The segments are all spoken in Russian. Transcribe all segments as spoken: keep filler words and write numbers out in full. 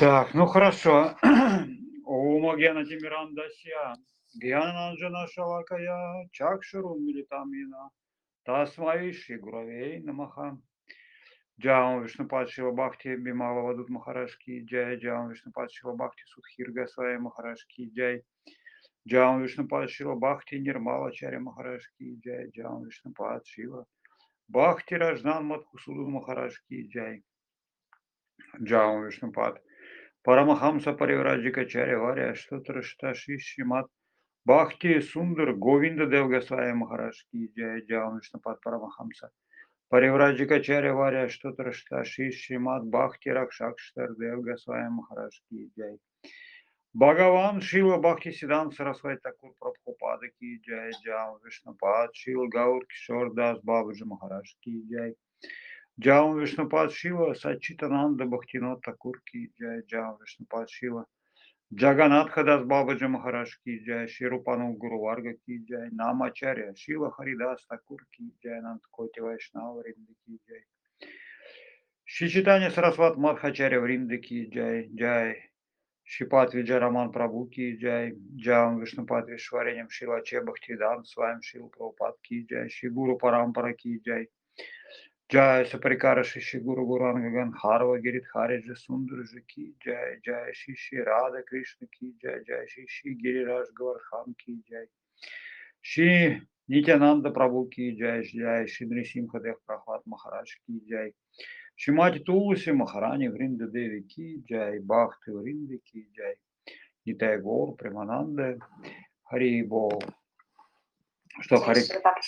Так, ну хорошо. Ома Гьяна Тимирандасья, Гьянанджана Шалакая, Чакшуру Милитамина, Тасмаи Шигуравей Намаха, Джаум Вишнупад Шива Бхакти Бимала Вадут Махарашки Джай, Джаум Вишнупад Шива Бхакти Судхир Гасвай Махарашки Джай, Джаум Вишнупад Шива Бхакти Нирмала Чаря Махарашки Джай, Джаум Вишнупад Шива Бхакти Раджнан Мадхусуду Махарашки Джай, Джаум Вишнупад Парамахамса Паривраджикачаря Варя Штутрашташи Шимат Бхакти Сундар Говинда Девгасвая Махарашки Джая Джаун Вишнапад Парамахамса Паривраджикачаря Варя Штутрашташи Шимат Бхакти Ракшакштар Девгасвая Махарашки Джай Бхагаван Шила Бхакти Сидан Сарасвай Такур Прабхупада Ки Джай Джаун Вишнапад Шила Гаур Кишор Дас Бабаджи Махарашки Джай Джаум Вишнупад Шива Сачитананда Бхактинот Такур Ки Джай Джаум Вишнупад Шива Джаганатха Дас Бабаджи Махараш Ки Джай Ширупану Гуру Варга Ки Джай Намачаря Шила Харидас Такур Ки Джай Нанткоти Вайшнава Ринда Ки Джай Шичитания Сарасват Мадхачаря Вринда Ки Джай Джай Шипат Виджай Раман Прабhu Ки Джай Джаум Вишнупад Вишвареням Шила Че Бхактидан Сваем Шил Прабхупад Ки Джай Шигуру Парампара Ки Джай Джай Сапарикара Шиши Гуру Гуранга Ганхарва Гиридхариджа Сундарджи Ки Джай Джай Шиши Рада Кришна Ки Джай Джай Шиши Гирираж Гавардхан Ки Джай Ши Нитянанда Прабhu Ки Джай Джай Ши Нрисимха Дех Прахлад Махарадж Ки Джай Шимати Тулуси Махарани Вринда Деви Ки Джай Бхакти Вринда Ки Джай Нитай Гор Примананда Хари Бол. Что Хари...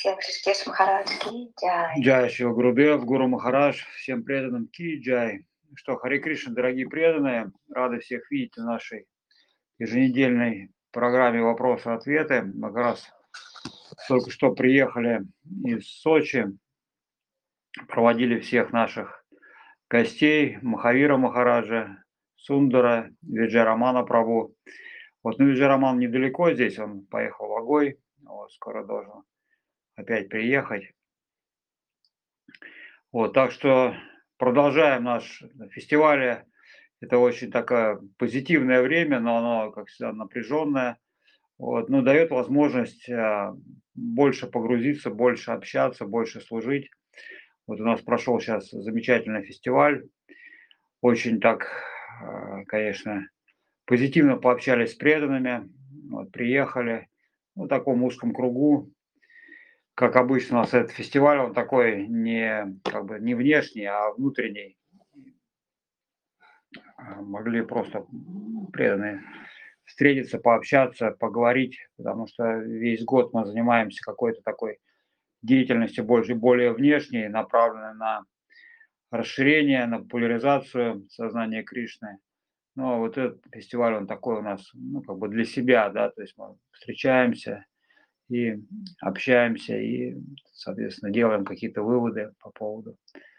Джай Шива Гурудев, Гуру Махарадж, всем преданным Ки Джай. Что, Хари Кришна, дорогие преданные, рады всех видеть в нашей еженедельной программе «Вопросы-ответы». Мы как раз только что приехали из Сочи, проводили всех наших гостей, Махавира Махараджа, Сундара, Виджай Рамана Прабу. Вот, ну, Виджай Раман недалеко здесь, он поехал в Огой, вот, скоро должен опять приехать. Вот, так что продолжаем наш фестиваль. Это очень такое позитивное время, но оно, как всегда, напряженное. Вот, но дает возможность больше погрузиться, больше общаться, больше служить. Вот у нас прошел сейчас замечательный фестиваль. Очень так, конечно, позитивно пообщались с преданными. Вот, приехали в таком узком кругу. Как обычно у нас этот фестиваль, он такой не, как бы, не внешний, а внутренний. Могли просто преданные встретиться, пообщаться, поговорить, потому что весь год мы занимаемся какой-то такой деятельностью больше, более внешней, направленной на расширение, на популяризацию сознания Кришны. Но вот этот фестиваль, он такой у нас, ну, как бы для себя, да, то есть мы встречаемся и общаемся, и, соответственно, делаем какие-то выводы по поводу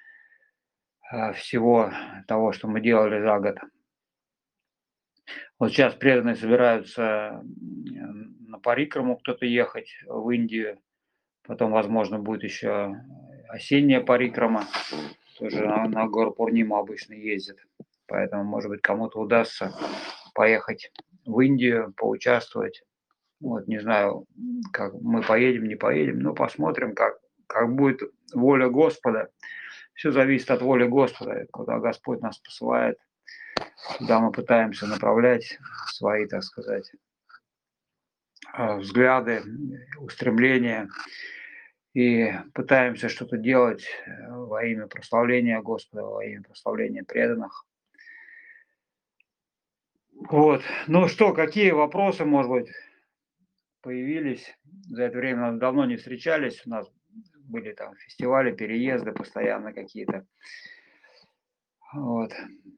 всего того, что мы делали за год. Вот сейчас преданные собираются на парикраму кто-то ехать в Индию, потом, возможно, будет еще осенняя парикрама, тоже на, на гор Пурнима обычно ездят, поэтому, может быть, кому-то удастся поехать в Индию, поучаствовать. Вот, не знаю, как мы поедем, не поедем, но посмотрим, как, как будет воля Господа. Все зависит от воли Господа, куда Господь нас посылает, куда мы пытаемся направлять свои, так сказать, взгляды, устремления, и пытаемся что-то делать во имя прославления Господа, во имя прославления преданных. Вот. Ну что, какие вопросы, может быть, появились? За это время мы давно не встречались, у нас были там фестивали, переезды постоянно какие-то. Вот.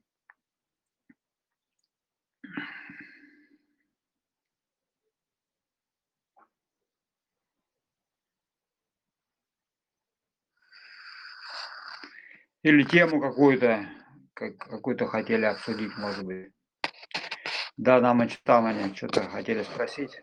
Или тему какую-то, как, какую-то хотели обсудить, может быть. Да, нам и читали, что-то хотели спросить.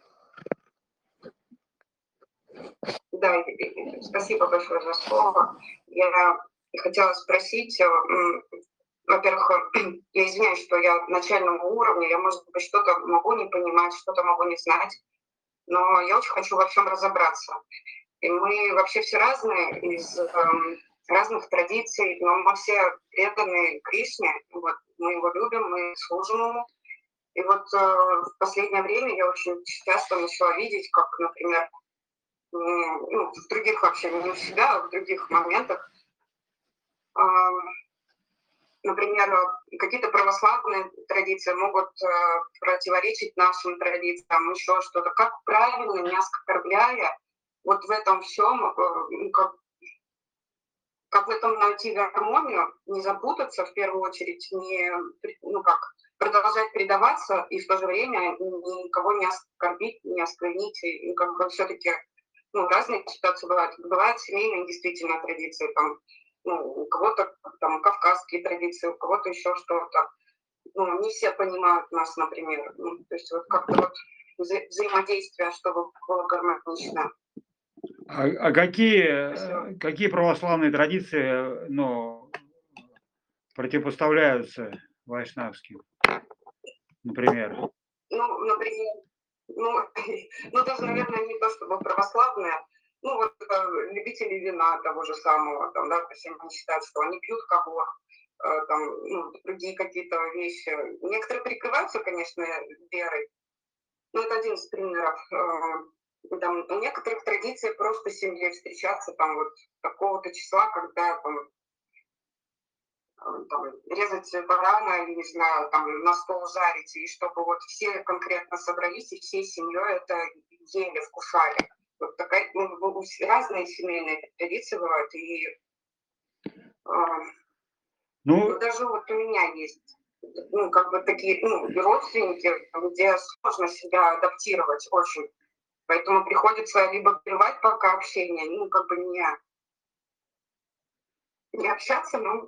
Да, спасибо большое за слово. Я хотела спросить, Во-первых, я извиняюсь, что я начального уровня, я, может быть, что-то могу не понимать, что-то могу не знать, но я очень хочу во всем разобраться. И мы вообще все разные, из эм, разных традиций, но мы все преданы Кришне, вот, мы его любим, мы служим ему. И вот э, в последнее время я очень часто начала видеть, как, например, м, ну, в других вообще, не у себя, а в других моментах, ам, например, э, какие-то православные традиции могут э, противоречить нашим традициям, еще что-то. Как правильно, не оскорбляя, вот в этом всем, как, как в этом найти гармонию, не запутаться в первую очередь, не, при- ну как, продолжать предаваться и в то же время никого не оскорбить, не осквернить, и ну, как бы все-таки ну, разные ситуации бывают. Бывают семейные действительно традиции, там, ну, у кого-то там кавказские традиции, у кого-то еще что-то. Ну, не все понимают нас, например. Ну, то есть вот как-то вот вза- взаимодействие, чтобы было гармонично. А, а какие, Если, э, какие православные традиции, э, ну, противопоставляются вайшнавским, например? ну, например, ну, ну, даже, наверное, не то чтобы православные, ну, вот э, любители вина того же самого, там, да, то есть они считают, что они пьют кагор, э, там, ну, другие какие-то вещи. Некоторые прикрываются, конечно, верой, но это один из примеров. Э, там, у некоторых традиций просто с семьей встречаться там вот такого-то числа, когда там, э, там, резать барана, не знаю, там на стол жарить, и чтобы вот все конкретно собрались и всей семьей это ели, вкушали. Вот такая, ну, у- у- разные семейные традиции бывают, и э, ну, Ну, даже вот у меня есть, ну, как бы такие, ну, родственники, где сложно себя адаптировать очень. Поэтому приходится либо прервать пока общение, ну, как бы не, не общаться, но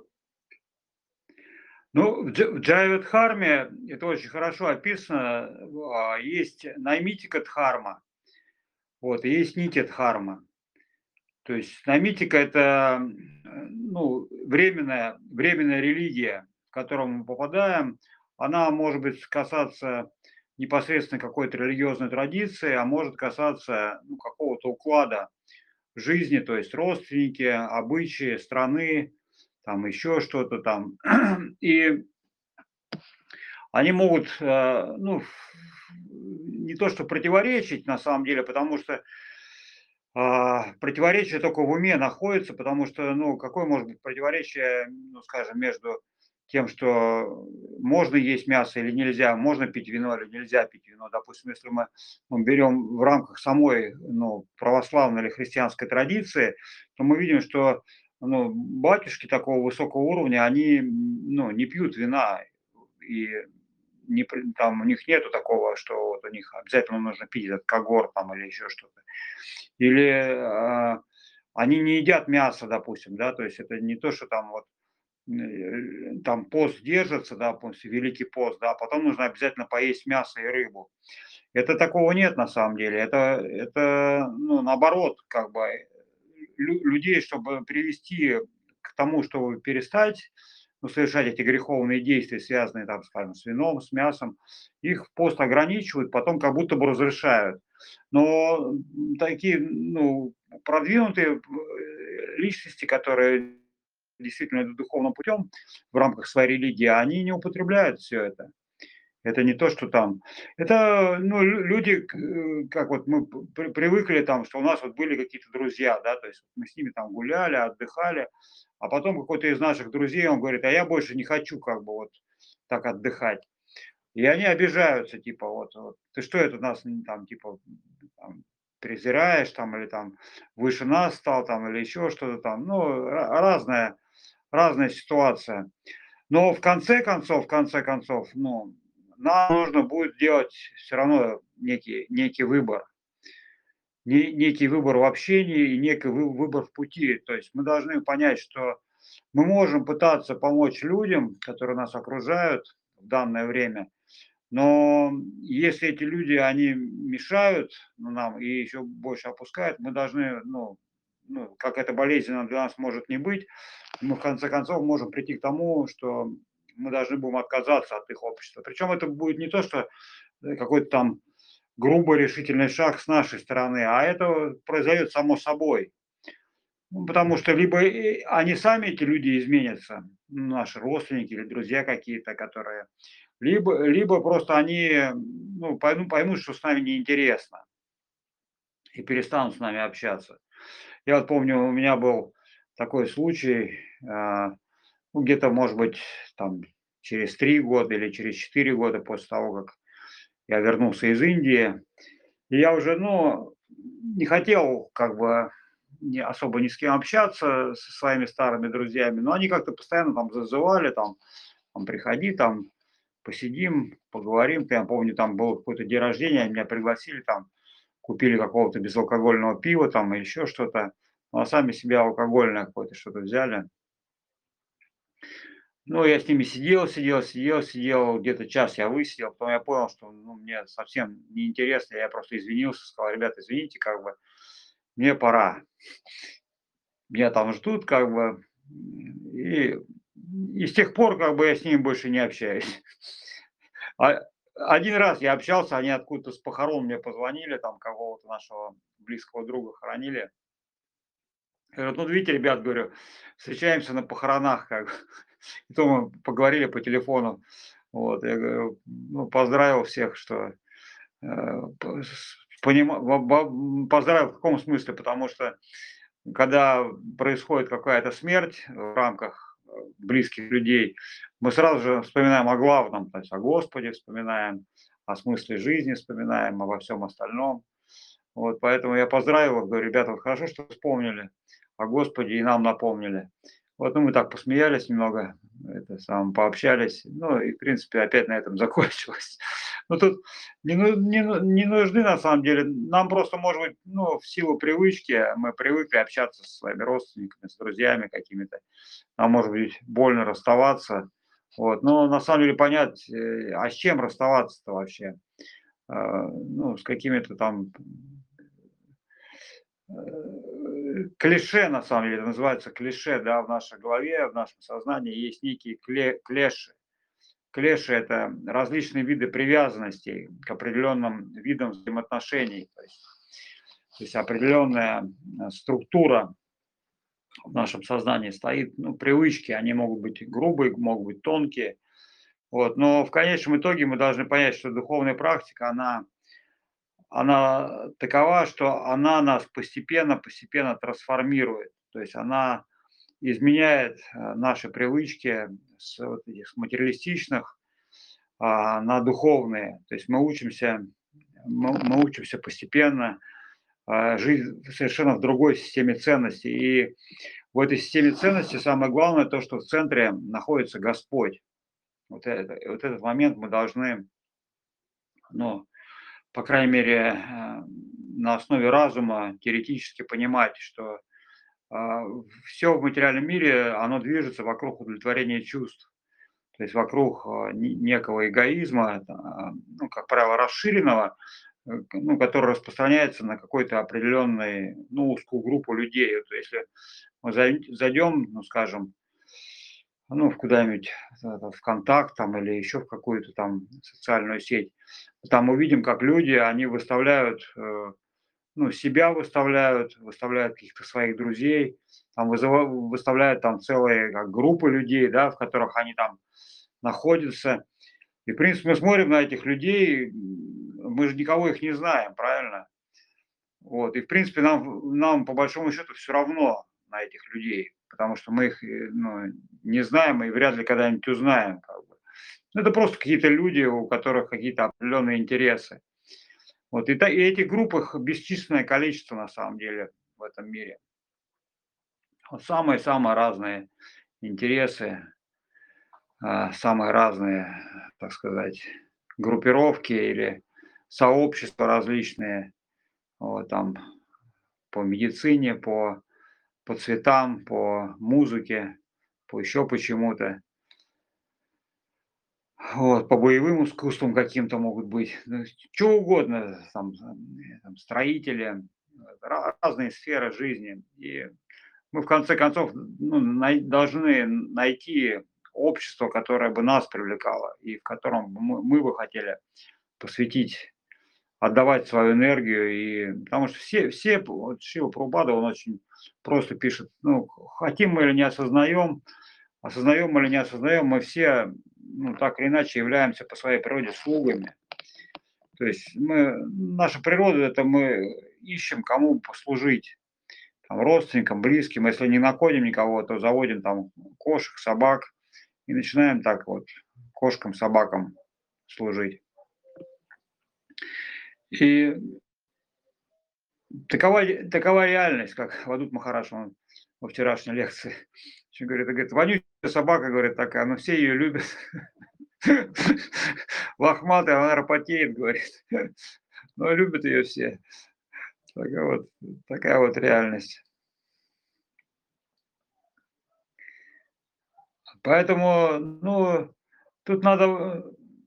ну, в Дж- в Джайведхарме это очень хорошо описано. а, Есть наймитика дхарма, вот, и есть нити дхарма. То есть наймитика – это, м, ну, временная, временная религия, в которую мы попадаем. Она может быть касаться непосредственно какой-то религиозной традиции, а может касаться, ну, какого-то уклада жизни, то есть родственники, обычаи страны, там еще что-то там. И они могут, э, ну, не то что противоречить на самом деле, потому что а, противоречие только в уме находится, потому что, ну, какое может быть противоречие, ну, скажем, между тем, что можно есть мясо или нельзя, можно пить вино или нельзя пить вино. Допустим, если мы, мы берем в рамках самой, ну, православной или христианской традиции, то мы видим, что, ну, батюшки такого высокого уровня, они, ну, не пьют вина, и не, при- там у них нету такого, что вот у них обязательно нужно пить этот когор там или еще что-то. Или, а, они не едят мясо, допустим, да, то есть это не то, что там вот, э, там пост держится, да, после Великий пост, да, а потом нужно обязательно поесть мясо и рыбу. Это такого нет на самом деле. Это это, ну, наоборот, как бы, э, лю людей, чтобы привести к тому, чтобы перестать, ну, совершать эти греховные действия, связанные, там, скажем, с вином, с мясом, их пост ограничивают, потом как будто бы разрешают. Но, м, такие, ну, продвинутые, э, личности, которые действительно идут духовным путем в рамках своей религии, они не употребляют все это. Это не то, что там. Это, ну, лю люди, к э, как вот мы п при привыкли там, что у нас вот были какие-то друзья, да, то есть мы с ними там гуляли, отдыхали, а потом какой-то из наших друзей, он говорит: "А я больше не хочу как бы вот так отдыхать". И они обижаются, типа, вот вот: "Ты что это нас, н там, типа, там, презираешь там или там выше нас стал там или еще что-то там". Ну, ра разная разная ситуация. Но в конце концов, в конце концов, ну, нам нужно будет сделать все равно некий некий выбор. Не некий выбор в общении и некий вы выбор в пути. То есть мы должны понять, что мы можем пытаться помочь людям, которые нас окружают в данное время, но если эти люди, они мешают, ну, нам и еще больше опускают, мы должны, ну ну, как это болезненно для нас может не быть, мы в конце концов можем прийти к тому, что мы должны будем отказаться от их общества. Причем это будет не то, что э, какой-то там грубый решительный шаг с нашей стороны, а это произойдет само собой. Ну, потому что либо и они сами, эти люди, изменятся, ну, наши родственники или друзья какие-то, которые, либо, либо просто они ну, поймут, поймут, что с нами неинтересно и перестанут с нами общаться. Я вот помню, у меня был такой случай, а, ну, где-то, может быть, там через три года или через четыре года после того, как я вернулся из Индии. И я уже, ну, не хотел как бы не особо ни с кем общаться со своими старыми друзьями, но они как-то постоянно там зазывали, там, там приходи, там посидим, поговорим. Я помню, там был какой-то день рождения, меня пригласили, там купили какого-то безалкогольного пива там или еще что-то, ну, а сами себе алкогольное какое-то что-то взяли. Ну, я с ними сидел, сидел, сидел, сидел, где-то час я высидел, потом я понял, что ну, мне совсем неинтересно, я просто извинился, сказал, ребята, извините, как бы, мне пора, меня там ждут, как бы, и, и с тех пор, как бы, я с ними больше не общаюсь. А, один раз я общался, они откуда-то с похорон мне позвонили, там какого-то нашего близкого друга хоронили. Говорят, ну, видите, ребят, говорю, встречаемся на похоронах, как бы. И то мы поговорили по телефону. Вот, я говорю, ну, поздравил всех, что э, п- с- понима- во- во- поздравил в каком смысле, потому что когда происходит какая-то смерть в рамках э, близких людей, мы сразу же вспоминаем о главном, то есть о Господе вспоминаем, о смысле жизни вспоминаем, обо всем остальном. Вот, поэтому я поздравил их, говорю, ребята, вот хорошо, что вспомнили о Господе и нам напомнили. Вот, ну, мы так посмеялись немного, это сам, пообщались, ну, и, в принципе, опять на этом закончилось. Ну, тут не, ну- не, ну- не нужны, на самом деле, нам просто, может быть, ну, в силу привычки, мы привыкли общаться со своими родственниками, с друзьями какими-то, нам, может быть, больно расставаться, вот, но на самом деле понять, э, а с чем расставаться-то вообще? А, ну, с какими-то там э, клише, на самом деле, это называется клише, да, в нашей голове, в нашем сознании есть некие кле клеши. Клеши — это различные виды привязанностей к определенным видам взаимоотношений. То есть, то есть определенная э, структура в нашем сознании стоит, ну, привычки, они могут быть грубые, могут быть тонкие. Вот. Но в конечном итоге мы должны понять, что духовная практика, она она такова, что она нас постепенно постепенно трансформирует. То есть она изменяет, э, наши привычки с вот этих с материалистичных, а, на духовные. То есть мы учимся мы мы учимся постепенно, а, жить совершенно в другой системе ценностей. И в этой системе ценностей самое главное то, что в центре находится Господь. Вот это вот этот момент мы должны, ну, по крайней мере, э, на основе разума теоретически понимать, что все в материальном мире, оно движется вокруг удовлетворения чувств, то есть вокруг а, не- некого эгоизма, а, ну, как правило, расширенного, э, к- ну, который распространяется на какой-то определенный, ну, узкую группу людей. Вот если мы зай- зайдем, ну, скажем, ну, в куда-нибудь э, в ВКонтакт там или еще в какую-то там социальную сеть, там увидим, как люди, они выставляют э, ну, себя выставляют, выставляют каких-то своих друзей, там вызыва выставляют там целые как группы людей, да, в которых они там находятся. И, в принципе, мы смотрим на этих людей, м, мы же никого их не знаем, правильно? Вот, и, в принципе, нам нам по большому счету все равно на этих людей, потому что мы их, э, ну, не знаем и вряд ли когда-нибудь узнаем, как бы. Ну, это просто какие-то люди, у которых какие-то определенные интересы. Вот и та и этих групп их бесчисленное количество на самом деле в этом мире. Вот самые-самые разные интересы, а, самые разные, так сказать, группировки или сообщества различные. Вот там по медицине, по по цветам, по музыке, по еще почему-то. Вот, по боевым искусствам каким-то могут быть, ну, чё угодно, там, э, там строители, э, ра разные сферы жизни. И мы в конце концов ну, най- должны найти общество, которое бы нас привлекало и в котором бы мы, мы бы хотели посвятить, отдавать свою энергию. И, потому что все, все вот Шрила Прабхупада, он очень просто пишет, ну, хотим мы или не осознаем, осознаем мы или не осознаем, мы все, ну, так или иначе являемся по своей природе слугами. То есть мы, наша природа, это мы ищем, кому послужить, там, родственникам, близким. Если не находим никого, то заводим там кошек, собак и начинаем так вот кошкам, собакам служить. И такова, такова реальность, как Вадут Махараш он во вчерашней лекции еще говорит, говорит, вонючая собака, говорит, такая, но все ее любят. Лохматая, она рапотеет, говорит, но любят ее все. Такая вот, такая вот реальность. Поэтому, ну, тут надо э,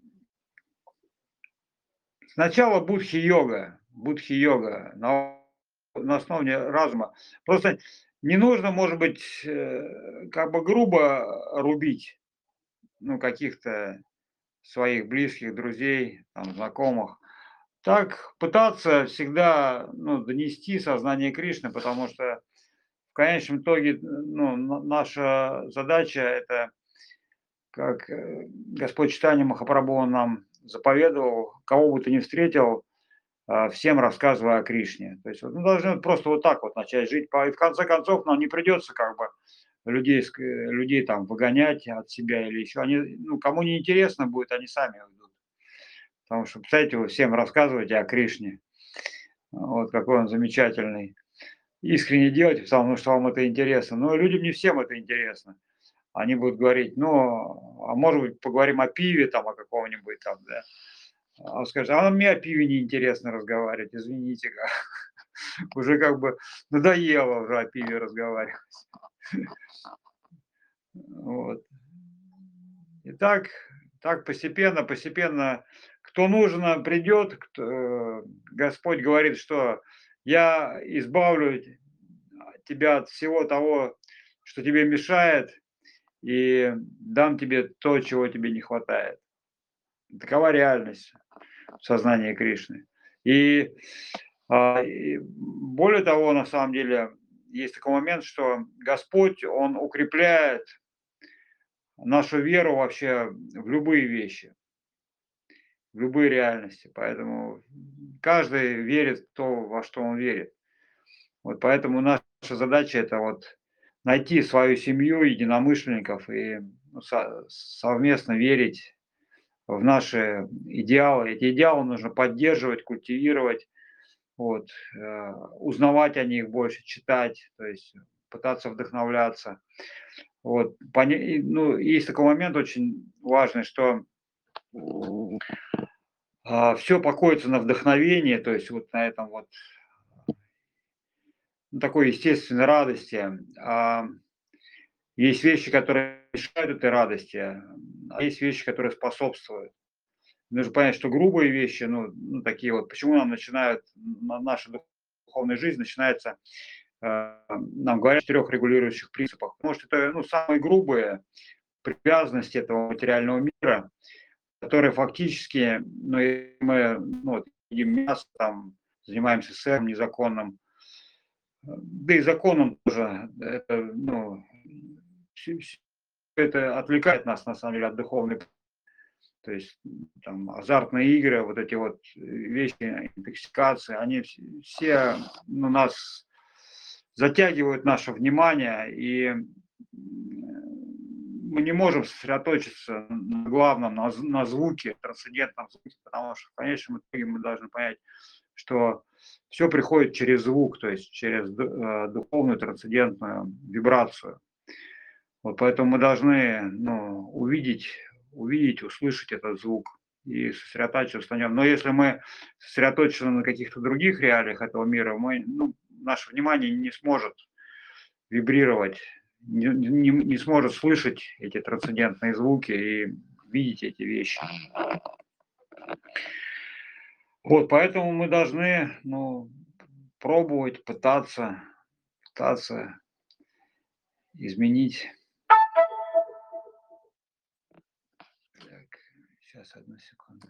сначала будхи-йога, будхи-йога на, на основе разума. Просто не нужно, может быть, э, как бы грубо рубить, ну, каких-то своих близких, друзей, там, знакомых. Так пытаться всегда, ну, донести сознание Кришны, потому что в конечном итоге, ну, на- наша задача это, как э, Господь Читания Махапрабху он нам заповедовал, кого бы ты ни встретил, а, всем рассказывая о Кришне. То есть вот мы должны вот просто вот так вот начать жить. По- И в конце концов нам не придется как бы людей, ск- э, людей там выгонять от себя или еще. Они, ну, кому не интересно будет, они сами уйдут. Потому что, представляете, вы всем рассказываете о Кришне, вот какой он замечательный. Искренне делайте, потому что вам это интересно. Но людям не всем это интересно. Они будут говорить, ну, а может быть, поговорим о пиве там, о каком-нибудь там, да. А он скажет, а мне о пиве неинтересно разговаривать, извините. Уже как бы надоело уже о пиве разговаривать. Вот. И так, так постепенно, постепенно, кто нужно, придет. Кто, э, Господь говорит, что я избавлю тебя от всего того, что тебе мешает, и дам тебе то, чего тебе не хватает. Такова реальность сознания Кришны. И, а, и более того, на самом деле, есть такой момент, что Господь, Он укрепляет нашу веру вообще в любые вещи, в любые реальности. Поэтому каждый верит в то, во что он верит. Вот поэтому наша задача это вот найти свою семью единомышленников и ну, со- совместно верить в наши идеалы. Эти идеалы нужно поддерживать, культивировать, вот, э, узнавать о них больше, читать, то есть пытаться вдохновляться. Вот, поня- и, ну, есть такой момент очень важный, что все покоится на вдохновении, то есть вот на этом вот ну, такой естественной радости. А есть вещи, которые мешают этой радости, а есть вещи, которые способствуют. Нужно понять, что грубые вещи, ну, ну такие вот, почему нам начинают, на- наша духовная жизнь начинается, э, нам говорят о четырех регулирующих принципах. Может, это ну, самые грубые привязанности этого материального мира, которые фактически, ну, и мы ну, вот, едим мясо, там, занимаемся сексом незаконным, да и законом тоже, это, ну, всё- всё это отвлекает нас, на самом деле, от духовной. То есть там азартные игры, вот эти вот э, вещи, интоксикации, они вс- все ну, нас затягивают наше внимание, и м, мы не можем сосредоточиться на главном, на, з- на звуке, трансцендентном звуке, потому что в конечном итоге мы должны понять, что все приходит через звук, то есть через ду- э, духовную трансцендентную вибрацию. Вот поэтому мы должны ну, увидеть, увидеть, услышать этот звук и сосредотачиваться на нем. Но если мы сосредоточены на каких-то других реалиях этого мира, мы, ну, наше внимание не сможет вибрировать, не, не, не сможет слышать эти трансцендентные звуки и видеть эти вещи. Вот, поэтому мы должны ну, пробовать, пытаться, пытаться. изменить. Так, сейчас, одну секунду.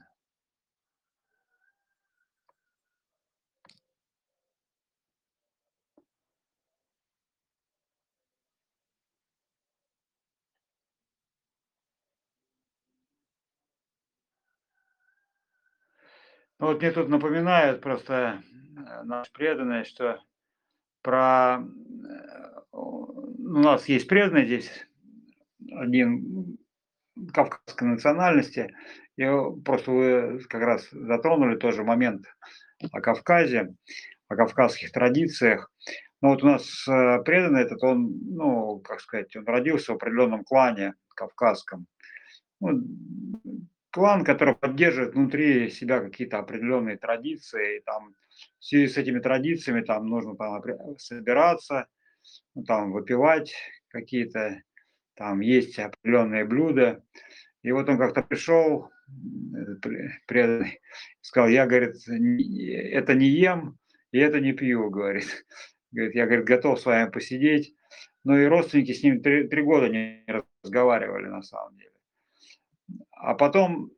Ну, вот мне тут напоминают просто э, наши преданные, что про... э, У нас есть преданный здесь, один кавказской национальности, и просто вы как раз затронули тоже момент о Кавказе, о кавказских традициях. Ну вот у нас э, преданный этот, он, ну, как сказать, он родился в определенном клане кавказском. Ну, клан, который поддерживает внутри себя какие-то определенные традиции, и там в связи с этими традициями там нужно там собираться, ну, там выпивать какие-то, там есть определенные блюда. И вот он как-то пришел, этот преданный, сказал, я, говорит, это не ем и это не пью, говорит. Говорит, я, говорит, готов с вами посидеть. Но и родственники с ним три, три года не разговаривали на самом деле. А потом,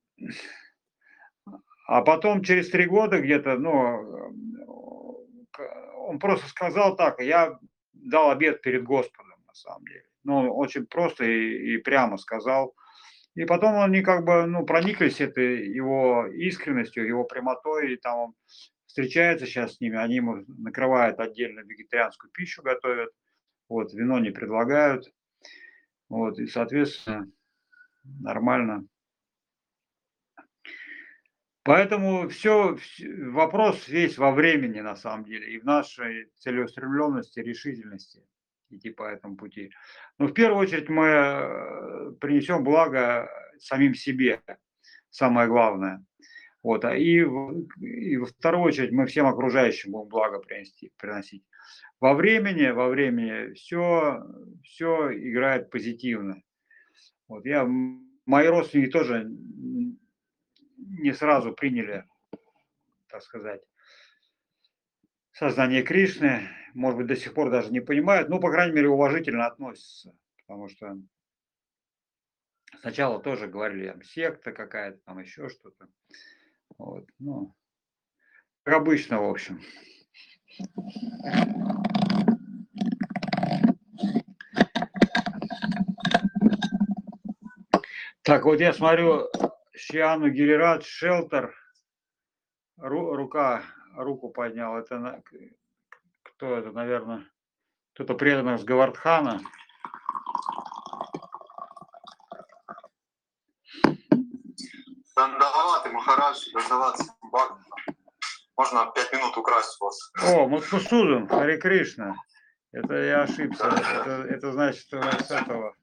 а потом через три года где-то, ну, он просто сказал так, я дал обет перед Господом на самом деле. Ну, очень просто и, и прямо сказал. И потом они как бы, ну, прониклись этой его искренностью, его прямотой, и там он встречается сейчас с ними, они ему накрывают отдельно вегетарианскую пищу, готовят, вот, вино не предлагают, вот, и, соответственно, нормально. Поэтому все, вопрос весь во времени на самом деле и в нашей целеустремленности, решительности идти по этому пути. Но в первую очередь мы э, принесем благо самим себе, самое главное. Вот, а и, в, и во вторую очередь мы всем окружающим будем благо принести, приносить. Во времени, во времени все, все играет позитивно. Вот я, мои родственники тоже не сразу приняли, так сказать, сознание Кришны, может быть, до сих пор даже не понимают, ну, по крайней мере, уважительно относятся, потому что сначала тоже говорили, там, секта какая-то, там еще что-то. Вот, ну, как обычно, в общем. Так, вот я смотрю, Шиану Гирирадж, Шелтер, ру, рука, руку поднял. Это кто это, наверное, кто-то преданный с Гавардхана. Дандаваты, Махарадж, Дандаваты, можно пять минут украсть у вас. О, Мадхусудам, Харе Кришна. Это я ошибся. Это, это значит, что с этого.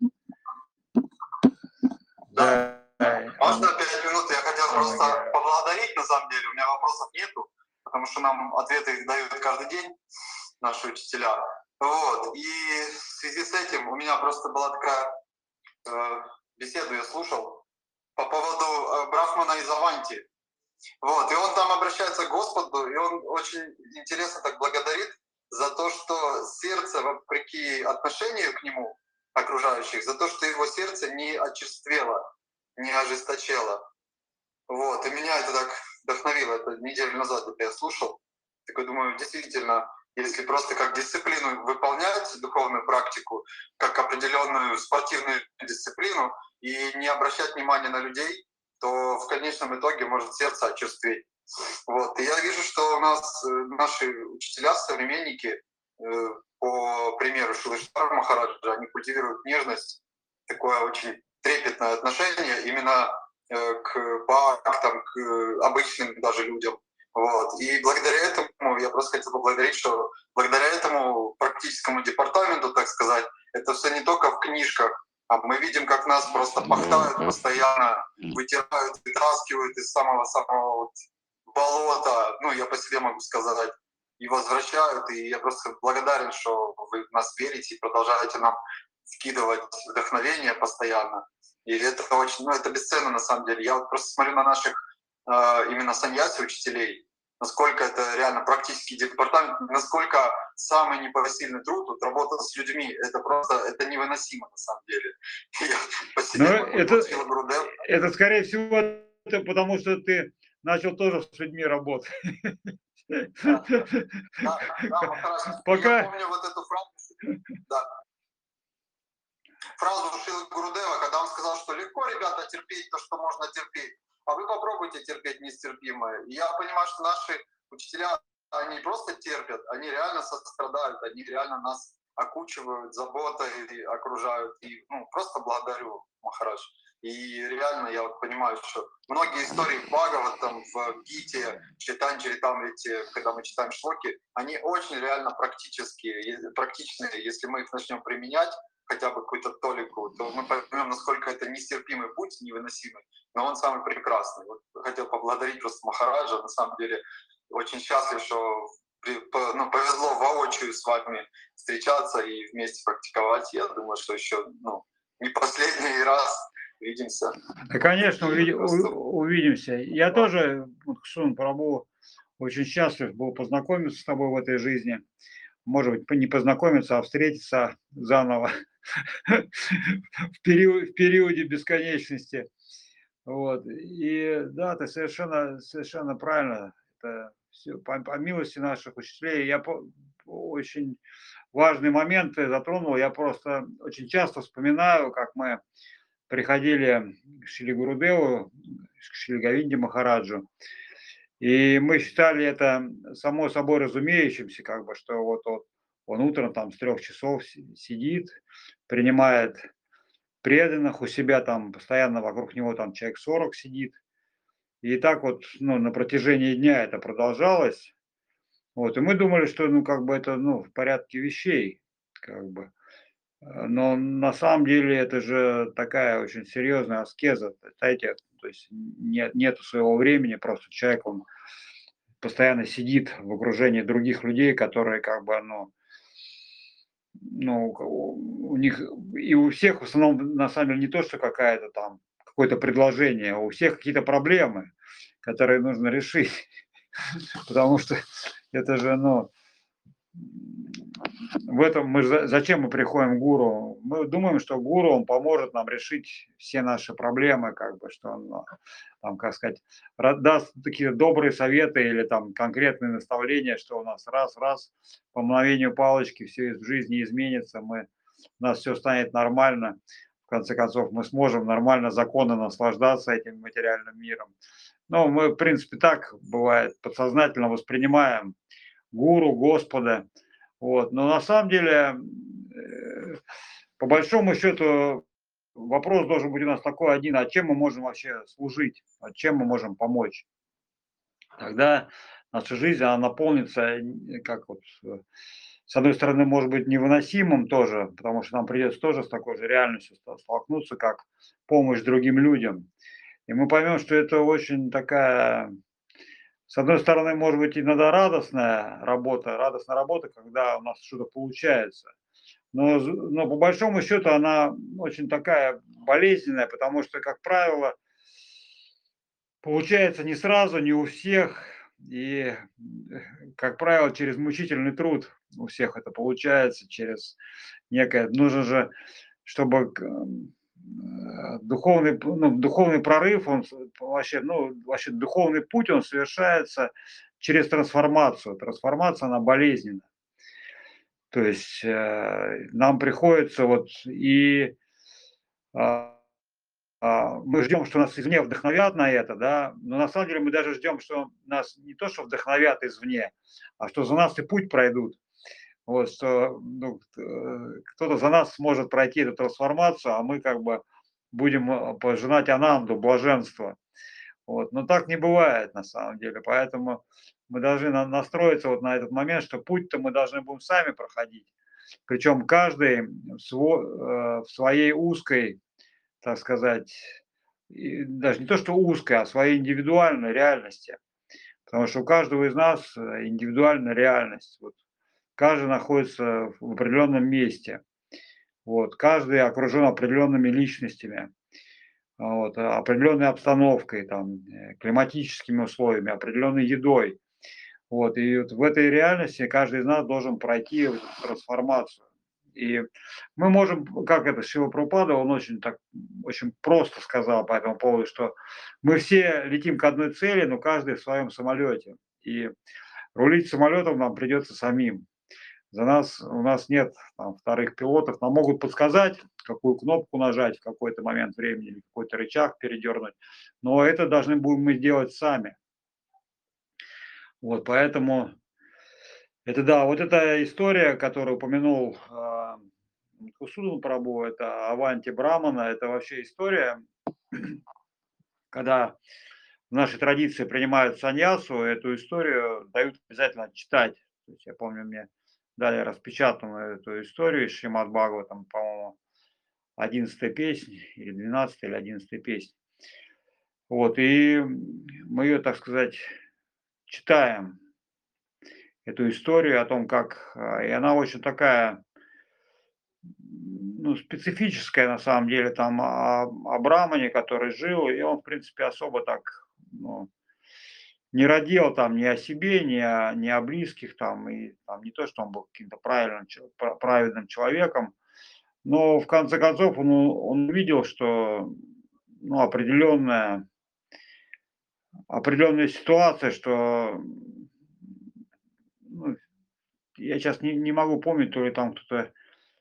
Да. Да. Можно пять минут? Я хотел просто поблагодарить, на самом деле. У меня вопросов нету, потому что нам ответы дают каждый день наши учителя. Вот. И в связи с этим у меня просто была такая э, беседа, я слушал, по поводу э, Брахмана из Аванти. Вот, и он там обращается к Господу, и он очень интересно так благодарит за то, что сердце, вопреки отношению к нему окружающих, за то, что его сердце не очерствело, не ожесточело. Вот, и меня это так вдохновило, это неделю назад это я слушал. Такой думаю, действительно, если просто как дисциплину выполнять духовную практику, как определенную спортивную дисциплину, и не обращать внимания на людей, то в конечном итоге может сердце очерстветь. Вот. И я вижу, что у нас наши учителя, современники, по примеру Шилаштара Махараджа, они культивируют нежность, такое очень трепетное отношение именно к бхактам, к обычным даже людям. Вот. И благодаря этому, я просто хотел поблагодарить, что благодаря этому практическому департаменту, так сказать, это все не только в книжках, а мы видим, как нас просто пахтают постоянно, вытирают, вытаскивают из самого-самого вот болота, ну, я по себе могу сказать, и возвращают. И я просто благодарен, что вы в нас верите и продолжаете нам вкидывать вдохновение постоянно. И это очень, ну, это бесценно на самом деле. Я вот просто смотрю на наших э, именно саньяси, учителей, насколько это реально практический департамент, насколько самый непосильный труд, вот работа с людьми, это просто, это невыносимо на самом деле. Я Но посидел, это, вот Фила Грудев. это, скорее всего, это потому что ты начал тоже с людьми работать. Да, да, да, Махарадж, я Пока, помню вот эту фразу, да, фразу Шилы Гурудева, когда он сказал, что легко, ребята, терпеть то, что можно терпеть, а вы попробуйте терпеть нестерпимое. И я понимаю, что наши учителя, они просто терпят, они реально сострадают, они реально нас окучивают заботой, и окружают. И ну, просто благодарю, Махарадж. И реально я вот понимаю, что многие истории в Бхагаватам, в Гите, Чайтанья Чаритамрите, когда мы читаем шлоки, они очень реально практические, практичные. Если мы их начнем применять, хотя бы какую-то толику, то мы поймем, насколько это нестерпимый путь, невыносимый, но он самый прекрасный. Вот хотел поблагодарить просто Махараджа, на самом деле очень счастлив, что ну, повезло воочию с вами встречаться и вместе практиковать. Я думаю, что еще ну, не последний раз увидимся. да, конечно, увид- просто... у- увидимся. Я тоже, Сун Прабу, очень счастлив был познакомиться с тобой в этой жизни. Может быть, не познакомиться, а встретиться заново в период, в периоде бесконечности. Вот. И да, ты совершенно, совершенно правильно. Это все по, по милости наших учителей. Я по, очень важные моменты затронул. Я просто очень часто вспоминаю, как мы приходили к Шри Гурудеву, к Шри Говинде Махараджу. И мы считали это само собой разумеющимся, как бы, что вот, вот он утром там с трех часов сидит, принимает преданных, у себя там постоянно вокруг него там человек сорок сидит. И так вот ну, на протяжении дня это продолжалось. Вот, и мы думали, что ну, как бы это ну, в порядке вещей. Как бы. Но на самом деле это же такая очень серьезная аскеза. Знаете, то есть нет, нету своего времени, просто человек, он постоянно сидит в окружении других людей, которые как бы, ну, ну, у них и у всех в основном на самом деле не то, что какая-то там какое-то предложение, а у всех какие-то проблемы, которые нужно решить, потому что это же, ну, в этом мы же зачем мы приходим к гуру? Мы думаем, что гуру он поможет нам решить все наши проблемы, как бы, что он, ну, там, как сказать, даст такие добрые советы или там конкретные наставления, что у нас раз-раз по мгновению палочки все в жизни изменится, мы, у нас все станет нормально, в конце концов мы сможем нормально, законно наслаждаться этим материальным миром. Ну, мы, в принципе, так бывает, подсознательно воспринимаем гуру, Господа. Вот. Но на самом деле, э, по большому счету, вопрос должен быть у нас такой один, а чем мы можем вообще служить, а чем мы можем помочь. Тогда наша жизнь, она наполнится, как вот, с одной стороны, может быть, невыносимым тоже, потому что нам придется тоже с такой же реальностью столкнуться, как помощь другим людям. И мы поймем, что это очень такая, с одной стороны, может быть, иногда радостная работа, радостная работа, когда у нас что-то получается. Но, но по большому счету она очень такая болезненная, потому что, как правило, получается не сразу, не у всех. И, как правило, через мучительный труд у всех это получается, через некое... Нужно же, чтобы духовный, ну, духовный прорыв, он вообще, ну, вообще духовный путь, он совершается через трансформацию. Трансформация, она болезненна. То есть э, нам приходится вот и э, мы ждем, что нас извне вдохновят на это, да, но на самом деле мы даже ждем, что нас не то, что вдохновят извне, а что за нас и путь пройдут. Вот, что ну, кто-то за нас сможет пройти эту трансформацию, а мы как бы будем пожинать ананду, блаженство. Вот. Но так не бывает на самом деле, поэтому мы должны настроиться вот на этот момент, что путь-то мы должны будем сами проходить. Причем каждый в, сво, в своей узкой, так сказать, даже не то, что узкой, а своей индивидуальной реальности. Потому что у каждого из нас индивидуальная реальность. Вот. Каждый находится в определенном месте. Вот. Каждый окружен определенными личностями, вот, определенной обстановкой, там, климатическими условиями, определенной едой. Вот, и вот в этой реальности каждый из нас должен пройти вот эту трансформацию. И мы можем, как это, Шрила Прабхупада, он очень так, очень просто сказал по этому поводу, что мы все летим к одной цели, но каждый в своем самолете. И рулить самолетом нам придется самим. За нас, у нас нет там вторых пилотов, нам могут подсказать, какую кнопку нажать в какой-то момент времени, или какой-то рычаг передернуть, но это должны будем мы делать сами. Вот, поэтому это да, вот эта история, которую упомянул а, Кусуду Прабhu, это Аванти Брамана, это вообще история, когда в нашей традиции принимают саньясу, эту историю дают обязательно читать. То есть я помню, мне дали распечатанную эту историю из Шримад Бхагаватам, по-моему, одиннадцатая песня, или двенадцатая, или одиннадцатая песня. Вот, и мы ее, так сказать, читаем, эту историю о том, как... а, И она очень такая, ну, специфическая на самом деле, там о, о Брамане, который жил, и он, в принципе, особо так, ну, не родил там ни о себе, ни о, ни о близких, там, и там, не то, что он был каким-то правильным, чел- пра- праведным человеком, но в конце концов он, у- он увидел, что, ну, определенная, определенная ситуация, что, ну, я сейчас не, не могу помнить, то ли там кто-то,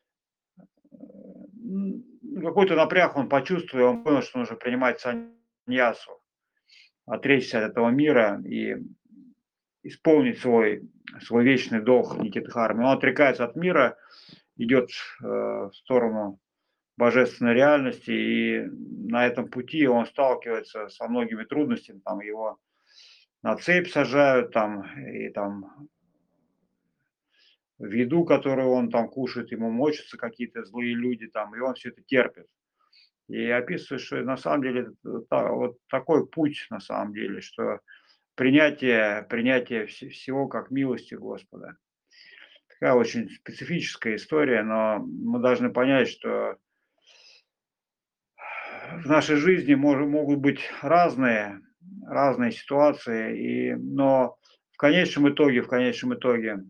м, какой-то напряг он почувствовал, и он понял, что нужно принимать саньясу, отречься от этого мира и исполнить свой, свой вечный долг Нитидхармы. Он отрекается от мира, идет э, в сторону божественной реальности, и на этом пути он сталкивается со многими трудностями, там его на цепь сажают, там, и там в еду, которую он там кушает, ему мочатся какие-то злые люди, там, и он все это терпит. И описывает, что на самом деле это та- вот такой путь, на самом деле, что принятие, принятие вс- всего как милости Господа. Такая очень специфическая история, но мы должны понять, что в нашей жизни мож- могут быть разные, разные ситуации, и, но в конечном итоге, в конечном итоге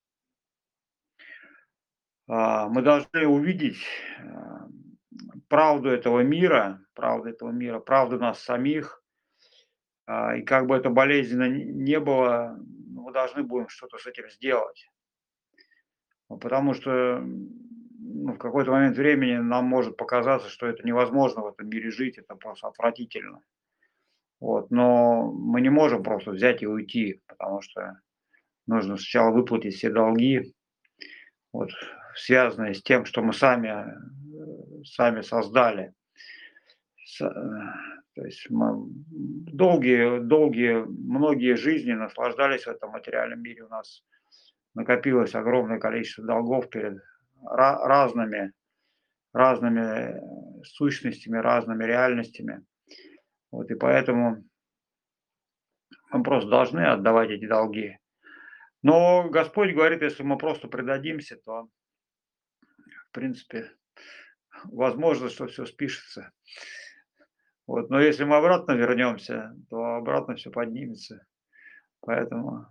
а, мы должны увидеть а, правду этого мира, правду этого мира, правду нас самих, а, и как бы это болезненно ни не было, мы должны будем что-то с этим сделать. Ну, потому что, ну, в какой-то момент времени нам может показаться, что это невозможно в этом мире жить, это просто отвратительно. Вот, но мы не можем просто взять и уйти, потому что нужно сначала выплатить все долги, вот, связанные с тем, что мы сами, э, сами создали. С э, То есть мы долгие долгие, многие жизни наслаждались в этом материальном мире. У нас накопилось огромное количество долгов перед ра разными разными, э, сущностями, разными реальностями. Вот и поэтому мы просто должны отдавать эти долги. Но Господь говорит, если мы просто предадимся, то, в принципе, возможно, что все спишется. Вот. Но если мы обратно вернемся, то обратно все поднимется. Поэтому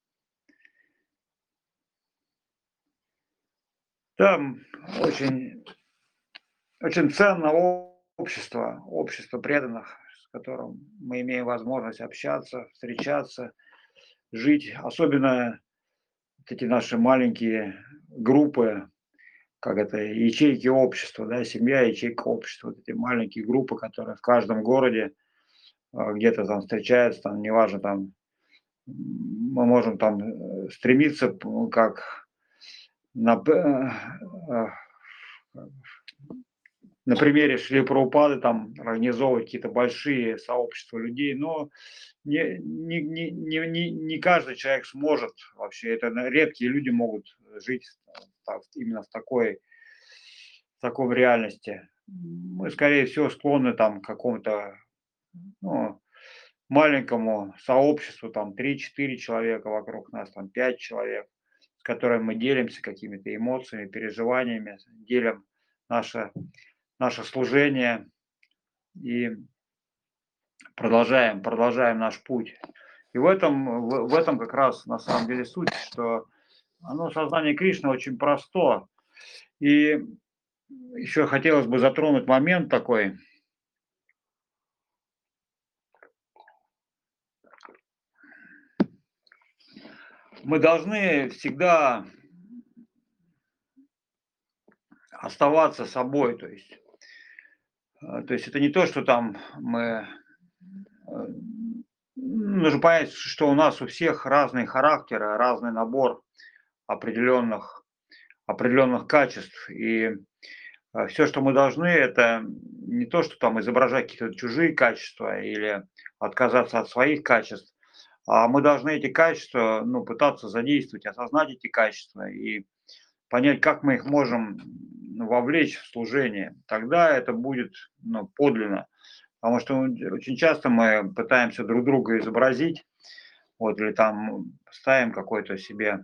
там очень, очень ценно общество, общество преданных, с которым мы имеем возможность общаться, встречаться, жить. Особенно вот эти наши маленькие группы, как это, ячейки общества, да, семья, ячейка общества, вот эти маленькие группы, которые в каждом городе а, где-то там встречаются, там, неважно, там, м, мы можем там э, стремиться, п- ну, как на, п- э, э, на примере Шри Прабхупады там организовывать какие-то большие сообщества людей, но не, не, не, не, не, не каждый человек сможет вообще, это на- редкие люди могут жить э, так- именно в такой, в таком реальности. Мы, скорее всего, склонны там к какому-то, ну, маленькому сообществу, там три-четыре человека вокруг нас, там пять человек, с которыми мы делимся какими-то эмоциями, переживаниями, делим наше, наше служение и продолжаем, продолжаем наш путь. И в этом, в, в этом как раз на самом деле суть, что оно, сознание Кришны очень просто. И еще хотелось бы затронуть момент такой. Мы должны всегда оставаться собой, то есть, э, то есть это не то, что там мы, э, нужно понять, что у нас у всех разные характеры, разный набор определенных, определенных качеств. И все, что мы должны, это не то, что там изображать какие-то чужие качества или отказаться от своих качеств, а мы должны эти качества, ну, пытаться задействовать, осознать эти качества и понять, как мы их можем, ну, вовлечь в служение. Тогда это будет, ну, подлинно. Потому что очень часто мы пытаемся друг друга изобразить, вот, или там ставим какой-то себе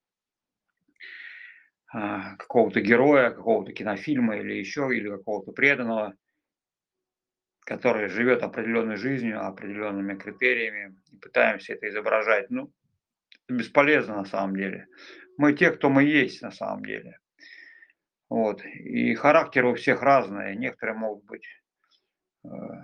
а, какого-то героя, какого-то кинофильма или еще, или какого-то преданного, который живет определенной жизнью, определенными критериями, и пытаемся это изображать. Ну, это бесполезно на самом деле. Мы те, кто мы есть на самом деле. Вот. И характеры у всех разные. Некоторые могут быть... э,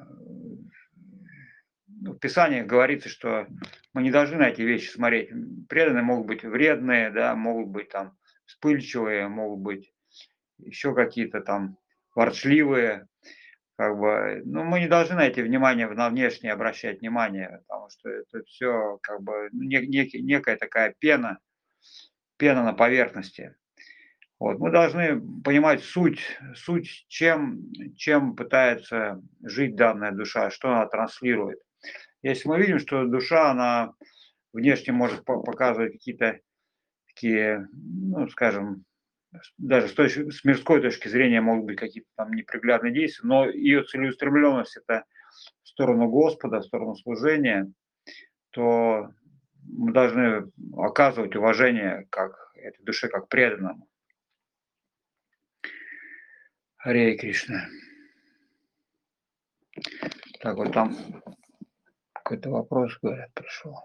ну, в Писаниях говорится, что мы не должны на эти вещи смотреть. Преданные могут быть вредные, да, могут быть там вспыльчивые, могут быть еще какие-то там ворчливые. Как бы, ну, мы не должны на эти внимание, на внешнее обращать внимание, потому что это все как бы ну, не- некий- некая такая пена, пена на поверхности. Вот. Мы должны понимать суть, суть чем, чем пытается жить данная душа, что она транслирует. Если мы видим, что душа, она внешне может по- показывать какие-то такие, ну, скажем, с- даже с, точки, с мирской точки зрения могут быть какие-то там неприглядные действия, но ее целеустремленность это в сторону Господа, в сторону служения, то мы должны оказывать уважение как этой душе, как преданному. Харе Кришна. Так, вот там какой-то вопрос, говорят, пришел.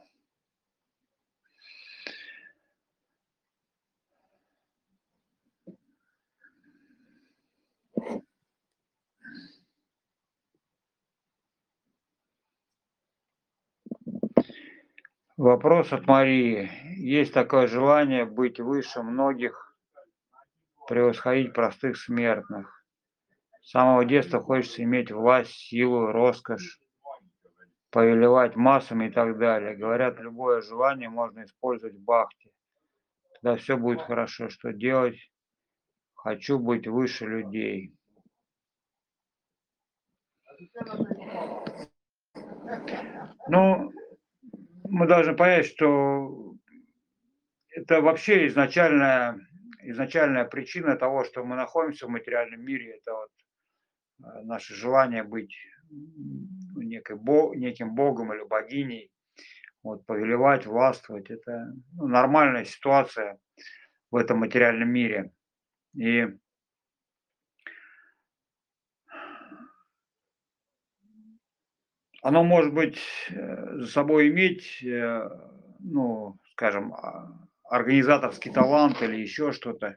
Вопрос от Марии. Есть такое желание быть выше многих, превосходить простых смертных. С самого детства хочется иметь власть, силу, роскошь, повелевать массами и так далее. Говорят, любое желание можно использовать в бхакти. Тогда все будет хорошо. Что делать? Хочу быть выше людей. Ну, мы должны понять, что это вообще изначальная, изначальная причина того, что мы находимся в материальном мире. Это вот э, наше желание быть м, некой, бо, неким богом или богиней, вот, повелевать, властвовать. Это ну, нормальная ситуация в этом материальном мире. И оно может быть э, за собой иметь, э, ну, скажем, а, организаторский талант или еще что-то.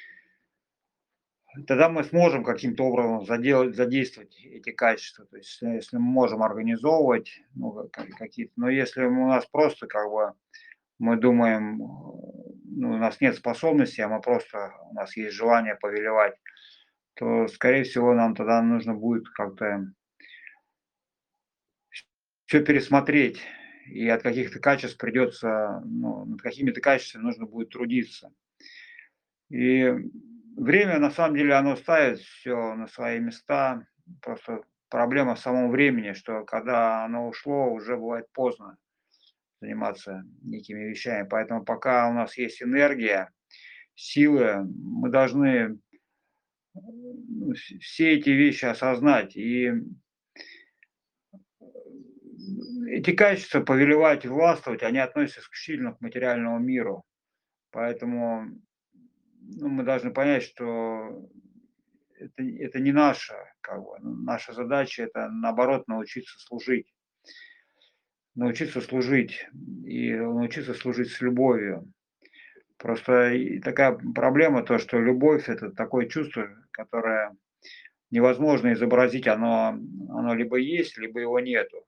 Тогда мы сможем каким-то образом заделать, задействовать эти качества. То есть, э, если мы можем организовывать ну, ка- какие-то, но если у нас просто как бы мы думаем, э, ну, у нас нет способностей, а мы просто у нас есть желание повелевать, то, скорее всего, нам тогда нужно будет как-то все пересмотреть, и от каких-то качеств придется, ну, над какими-то качествами нужно будет трудиться. И время, на самом деле, оно ставит все на свои места. Просто проблема в самом времени, что когда оно ушло, уже бывает поздно заниматься некими вещами. Поэтому пока у нас есть энергия, силы, мы должны ну, вс- все эти вещи осознать. И эти качества повелевать и властвовать, они относятся исключительно к материальному миру. Поэтому ну, мы должны понять, что это, это не наша, как бы, наша задача, это наоборот научиться служить. научиться служить и научиться служить с любовью. Просто и такая проблема, то, что любовь — это такое чувство, которое невозможно изобразить, оно оно либо есть, либо его нету.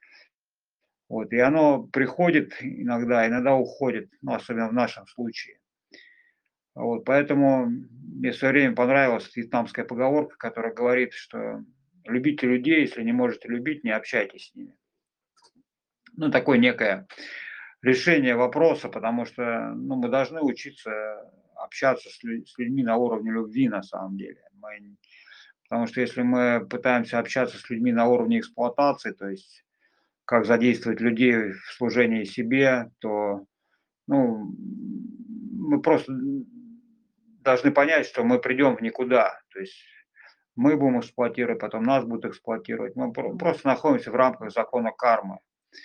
Вот, и оно приходит иногда, иногда уходит, ну, особенно в нашем случае. Вот, поэтому мне в свое время понравилась вьетнамская поговорка, которая говорит, что любите людей, если не можете любить, не общайтесь с ними. Ну, такое некое решение вопроса, потому что, ну, мы должны учиться общаться с, лю- с людьми на уровне любви на самом деле. Мы н- потому что если мы пытаемся общаться с людьми на уровне эксплуатации, то есть как задействовать людей в служении себе, то, ну, мы просто должны понять, что мы придем в никуда. То есть мы будем эксплуатировать, потом нас будут эксплуатировать. Мы про- просто находимся в рамках закона кармы.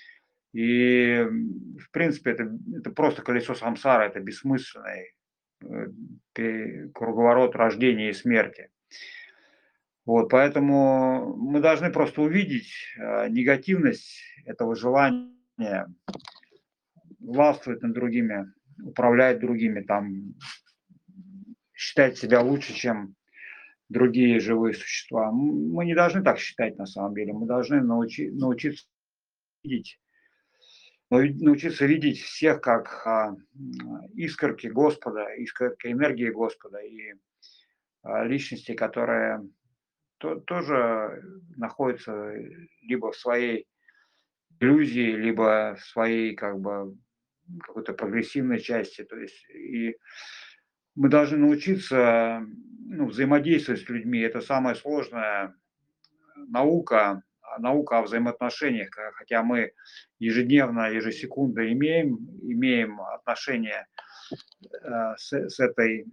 И, м, в принципе, это, это просто колесо самсара, это бессмысленный э, пе- круговорот рождения и смерти. Вот, поэтому мы должны просто увидеть э, негативность этого желания властвовать над другими, управлять другими, там, считать себя лучше, чем другие живые существа. М, Мы не должны так считать на самом деле. Мы должны научи, научиться видеть, нау- научиться видеть всех как а, м, искорки Господа, искорки энергии Господа и а, личности, которые то- тоже находятся либо в своей иллюзии, либо в своей как бы какой-то прогрессивной части. То есть и мы должны научиться, ну, взаимодействовать с людьми. Это самая сложная наука, а, наука о взаимоотношениях. Ка- Хотя мы ежедневно, ежесекундно имеем, имеем отношения э, с, с этой,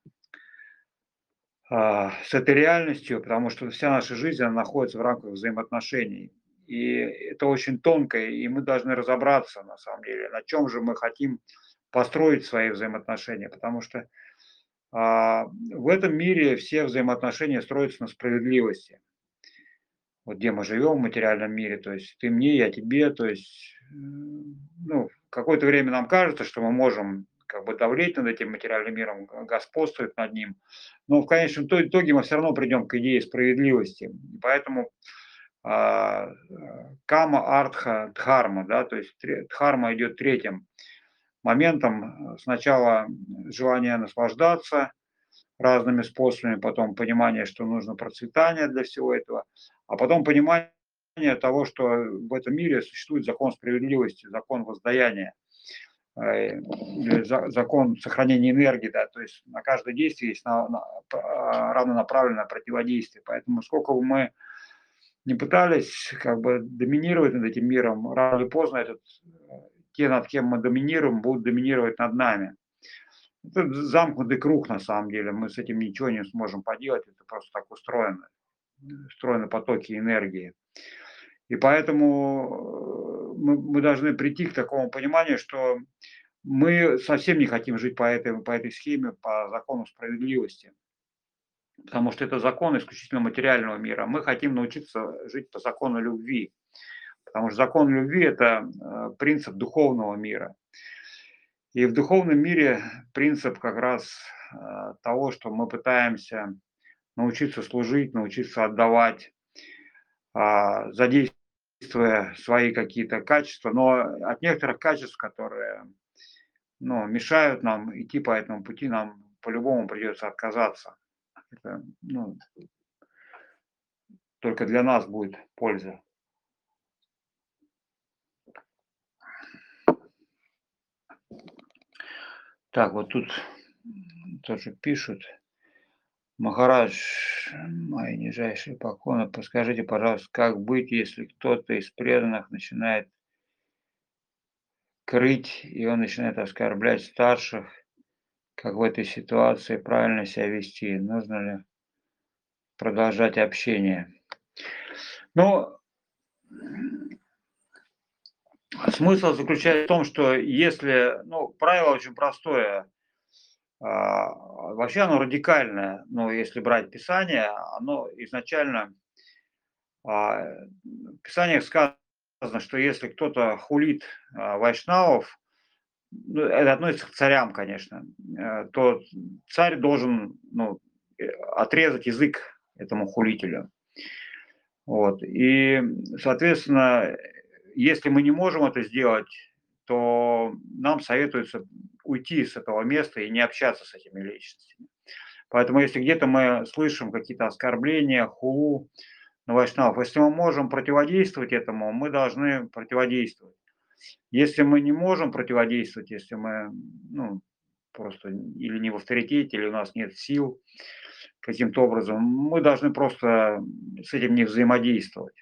а, с этой реальностью, потому что вся наша жизнь она находится в рамках взаимоотношений. И это очень тонко, и мы должны разобраться, на самом деле, на чем же мы хотим построить свои взаимоотношения. Потому что а, в этом мире все взаимоотношения строятся на справедливости. Вот где мы живем в материальном мире, то есть ты мне, я тебе, то есть, м, ну, какое-то время нам кажется, что мы можем как бы давлеть над этим материальным миром, г- господствовать над ним, но в конечном то- итоге мы все равно придем к идее справедливости. И поэтому а, э, кама, артха, дхарма, да, то есть тре- дхарма идет третьим моментом. Сначала желание наслаждаться, разными способами, потом понимание, что нужно процветание для всего этого, а потом понимание того, что в этом мире существует закон справедливости, закон воздаяния, э, или за- закон сохранения энергии, да, то есть на каждое действие есть на, на- а, равнонаправленное противодействие. Поэтому сколько бы мы не пытались как бы доминировать над этим миром, рано или поздно этот, э, те, над кем мы доминируем, будут доминировать над нами. Это замкнутый круг на самом деле. Мы с этим ничего не сможем поделать. Это просто так устроено. Устроены потоки энергии. И поэтому э, мы, мы должны прийти к такому пониманию, что мы совсем не хотим жить по этой, по этой схеме, по закону справедливости. Потому что это закон исключительно материального мира. Мы хотим научиться жить по закону любви. Потому что закон любви — это э, принцип духовного мира. И в духовном мире принцип как раз э, того, что мы пытаемся научиться служить, научиться отдавать, а, задействуя свои какие-то качества, но от некоторых качеств, которые, ну, мешают нам идти по этому пути, нам по-любому придется отказаться. Это, ну, только для нас будет польза. Так, вот тут тоже пишут. Махарадж, мои нижайшие поклоны, подскажите, пожалуйста, как быть, если кто-то из преданных начинает крыть, и он начинает оскорблять старших, как в этой ситуации правильно себя вести? Нужно ли продолжать общение? Ну, смысл заключается в том, что если, ну, правило очень простое, а, вообще оно радикальное, но если брать Писание, оно изначально, а, в Писаниях сказано, что если кто-то хулит а, вайшнавов, ну, это относится к царям, конечно, э, то царь должен, ну, э, отрезать язык этому хулителю. Вот. И, соответственно, если мы не можем это сделать, то нам советуется уйти с этого места и не общаться с этими личностями. Поэтому если где-то мы слышим какие-то оскорбления, хулу на вайшнавов, если мы можем противодействовать этому, мы должны противодействовать. Если мы не можем противодействовать, если мы, ну, просто или не в авторитете, или у нас нет сил каким-то образом, мы должны просто с этим не взаимодействовать.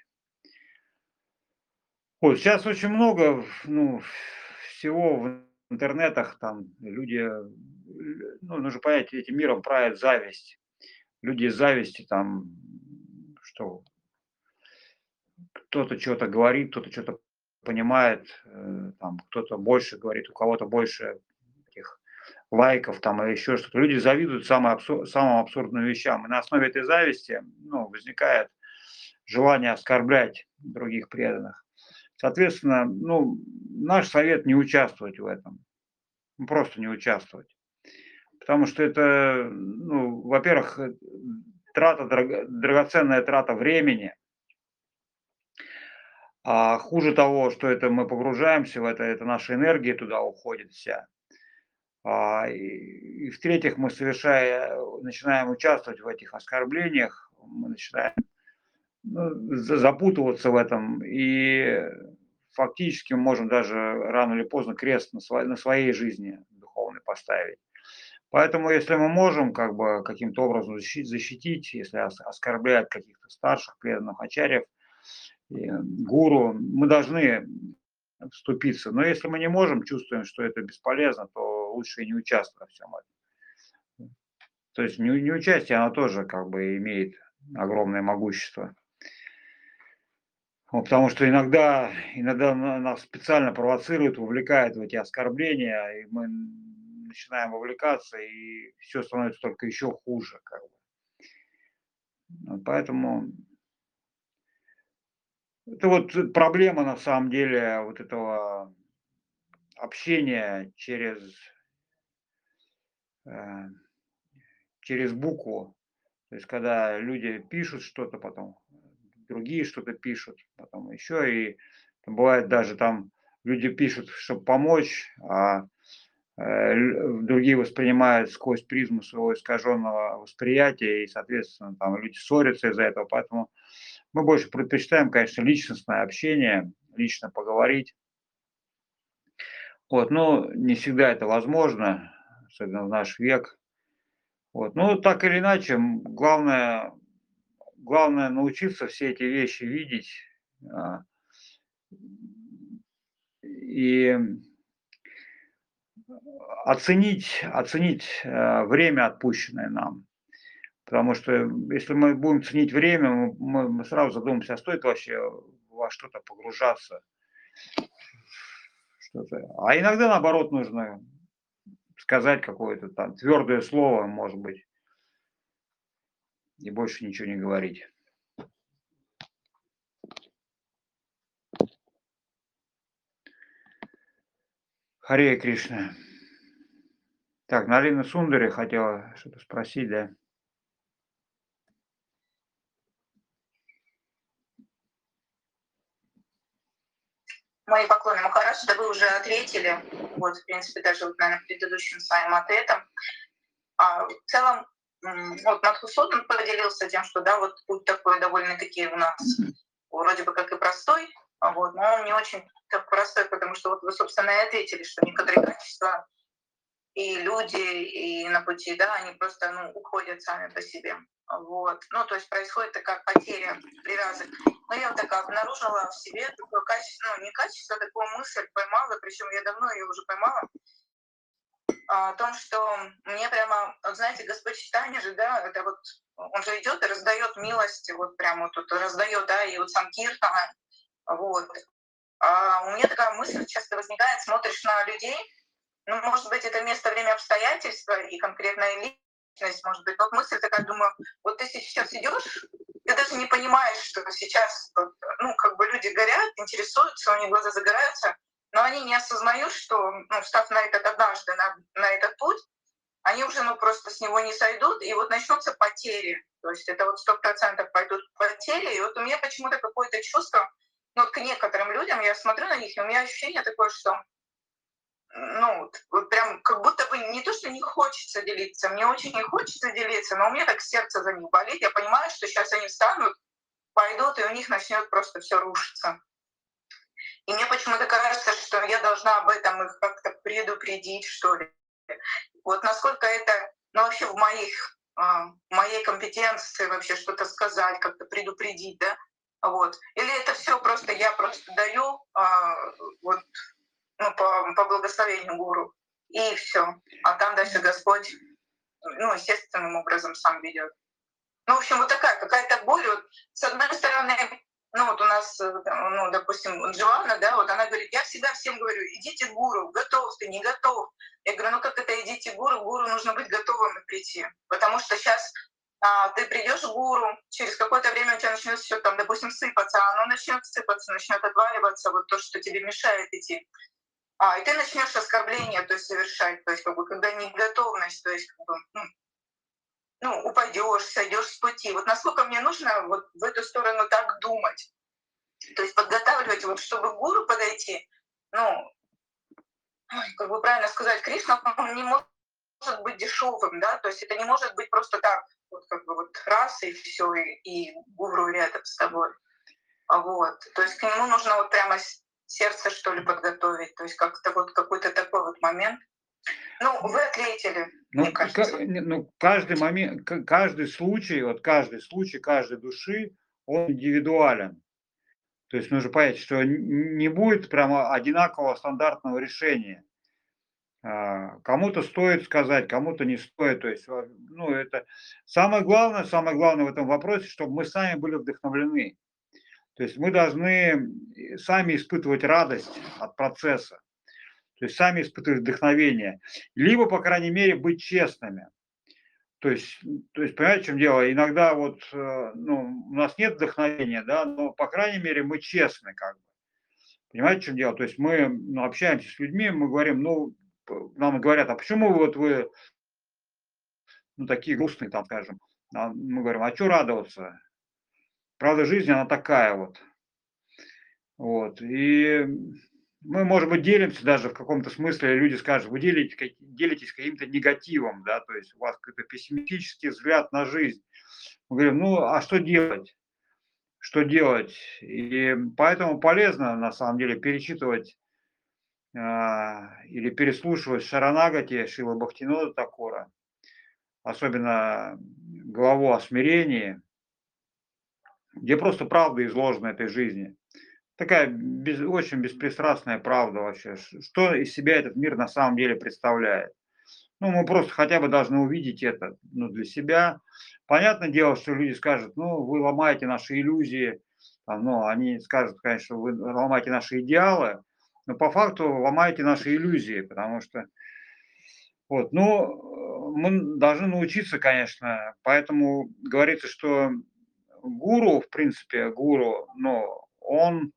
Вот сейчас очень много, ну, всего в интернетах, там люди, ну, нужно понять, этим миром правит зависть. Люди из зависти там, что кто-то что-то говорит, кто-то что-то понимает, э, там кто-то больше говорит, у кого-то больше этих лайков там или еще что-то. Люди завидуют самым, абсур- самым абсурдным вещам. И на основе этой зависти, ну, возникает желание оскорблять других преданных. Соответственно, ну, наш совет не участвовать в этом. Ну, просто не участвовать. Потому что это, ну, во-первых, э, трата, драго- драгоценная трата времени. А хуже того, что это мы погружаемся в это, это наша энергия туда уходит вся. А, и, и в-третьих, мы совершая, начинаем участвовать в этих оскорблениях, мы начинаем, ну, за- запутываться в этом, и фактически мы можем даже рано или поздно крест на, сво- на своей жизни духовной поставить. Поэтому, если мы можем как бы каким-то образом защитить, защитить если ос- оскорбляют каких-то старших преданных ачарьев, и, э, гуру, мы должны вступиться. Но если мы не можем, чувствуем, что это бесполезно, то лучше и не участвовать во всем этом. То есть не, неучастие, оно тоже как бы имеет огромное могущество. Вот, потому что иногда, иногда на- нас специально провоцируют, вовлекают в эти оскорбления, и мы начинаем вовлекаться, и все становится только еще хуже. Как бы. Вот поэтому это вот проблема на самом деле вот этого общения через, э, через букву. То есть когда люди пишут что-то, потом другие что-то пишут, потом еще, и там бывает даже там люди пишут, чтобы помочь, а э, ль- другие воспринимают сквозь призму своего искаженного восприятия, и, соответственно, там люди ссорятся из-за этого. Поэтому мы больше предпочитаем, конечно, личностное общение, лично поговорить. Вот, но не всегда это возможно, особенно в наш век. Вот, ну, так или иначе, м, главное, главное научиться все эти вещи видеть а, и оценить, оценить э, время, отпущенное нам. Потому что если мы будем ценить время, мы, мы- мы сразу задумаемся, а стоит вообще во что-то погружаться. Что-то. А иногда, наоборот, нужно сказать какое-то там твердое слово, может быть, и больше ничего не говорить. Харе Кришна. Так, Налина Сундари хотела что-то спросить, да? Мои поклоны, Махарадж, да вы уже ответили, вот, в принципе, даже, вот, наверное, предыдущим своим ответом. А, в целом, м, вот Мадхусудан поделился тем, что, да, вот путь такой довольно-таки у нас вроде бы как и простой, а вот, но он не очень так простой, потому что вот вы, собственно, и ответили, что некоторые качества и люди, и на пути, да, они просто, ну, уходят сами по себе. Вот. Ну, то есть происходит такая потеря привязок. Но я вот так обнаружила в себе такое качество, ну, не качество, а такую мысль поймала, причем я давно ее уже поймала, а, о том, что мне прямо, вот знаете, Господь читания же, да, это вот он же идет и раздает милость, вот прямо вот тут раздает, да, и вот сам Киртана, вот. А у меня такая мысль часто возникает, смотришь на людей, ну, может быть, это место, время, обстоятельства и конкретная личность, может быть. Вот мысль такая, думаю, вот ты сейчас идешь, ты даже не понимаешь, что сейчас вот ну, как бы люди горят, интересуются, у них глаза загораются, но они не осознают, что, ну, встав на этот однажды, на, на этот путь, они уже, ну, просто с него не сойдут, и вот начнутся потери. То есть это вот сто процентов пойдут потери. И вот у меня почему-то какое-то чувство, ну, вот к некоторым людям, я смотрю на них, и у меня ощущение такое, что, ну, вот, вот прям как будто бы не то, что не хочется делиться, мне очень не хочется делиться, но у меня так сердце за них болит. Я понимаю, что сейчас они встанут, пойдут, и у них начнет просто все рушиться. И мне почему-то кажется, что я должна об этом их как-то предупредить, что ли. Вот насколько это, ну, вообще в моих, а, в моей компетенции вообще что-то сказать, как-то предупредить, да? Вот. Или это все просто я просто даю а, вот, ну, по, по благословению гуру, и все. А там дальше Господь, ну, естественным образом сам ведет. Ну, в общем, вот такая какая-то боль. Вот, с одной стороны, ну вот у нас, э, там, ну, допустим, Джоанна, да, вот она говорит, я всегда всем говорю, идите к гуру, готов ты, не готов. Я говорю, ну как это идите к гуру, к гуру нужно быть готовым прийти. Потому что сейчас а, ты придешь к гуру, через какое-то время у тебя начнет все там, допустим, сыпаться, а оно начнет сыпаться, начнет отваливаться, вот то, что тебе мешает идти. А, и ты начнешь оскорбление, то есть совершать, то есть как бы когда не готовность, то есть как бы, ну, ну, упадешь, сойдешь с пути. Вот насколько мне нужно вот в эту сторону так думать. То есть подготавливать, вот чтобы к гуру подойти, ну, ой, как бы правильно сказать, Кришна, он не может быть дешевым, да, то есть это не может быть просто так, вот как бы вот раз и все, и, и гуру рядом с тобой. А вот, то есть к нему нужно вот прямо сердце, что ли, подготовить, то есть как-то вот какой-то такой вот момент. Ну, вы ответили, мне Ну, ка- кажется. не- ну, каждый момент, к- каждый случай, вот каждый случай, каждой души, он индивидуален. То есть нужно понять, что н- не будет прямо одинакового стандартного решения. А, Кому-то стоит сказать, кому-то не стоит. То есть, во- ну, это самое главное, самое главное в этом вопросе, чтобы мы сами были вдохновлены. То есть мы должны э, сами испытывать радость от процесса, то есть сами испытывать вдохновение, либо, по крайней мере, быть честными. То есть, то есть, понимаете, в чем дело? Иногда вот, э, ну, у нас нет вдохновения, да, но, по крайней мере, мы честны как бы. Понимаете, в чем дело? То есть мы, ну, общаемся с людьми, мы говорим, ну, п нам говорят: "А почему вот вы, ну, такие грустные", там, скажем. А мы говорим: "А чё радоваться? Правда жизни, она такая вот". Вот, и мы, может быть, делимся даже в каком-то смысле, люди скажут: "Вы делите ка делитесь каким-то негативом, да, то есть у вас какой-то пессимистический взгляд на жизнь". Мы говорим: "Ну, а что делать? Что делать?" И поэтому полезно, на самом деле, перечитывать, а, или переслушивать Шаранагати Шрилы Бхактивинода Такура, особенно главу о смирении, где просто правда изложена этой жизни. Такая без очень беспристрастная правда вообще, ш что из себя этот мир на самом деле представляет. Ну, мы просто хотя бы должны увидеть это, ну, для себя. Понятное дело, что люди скажут: "Ну, вы ломаете наши иллюзии". Там, ну, они скажут, конечно, вы ломаете наши идеалы, но по факту ломаете наши иллюзии, потому что вот, ну, мы должны научиться, конечно. Поэтому говорится, что гуру, в принципе, гуру, ну, он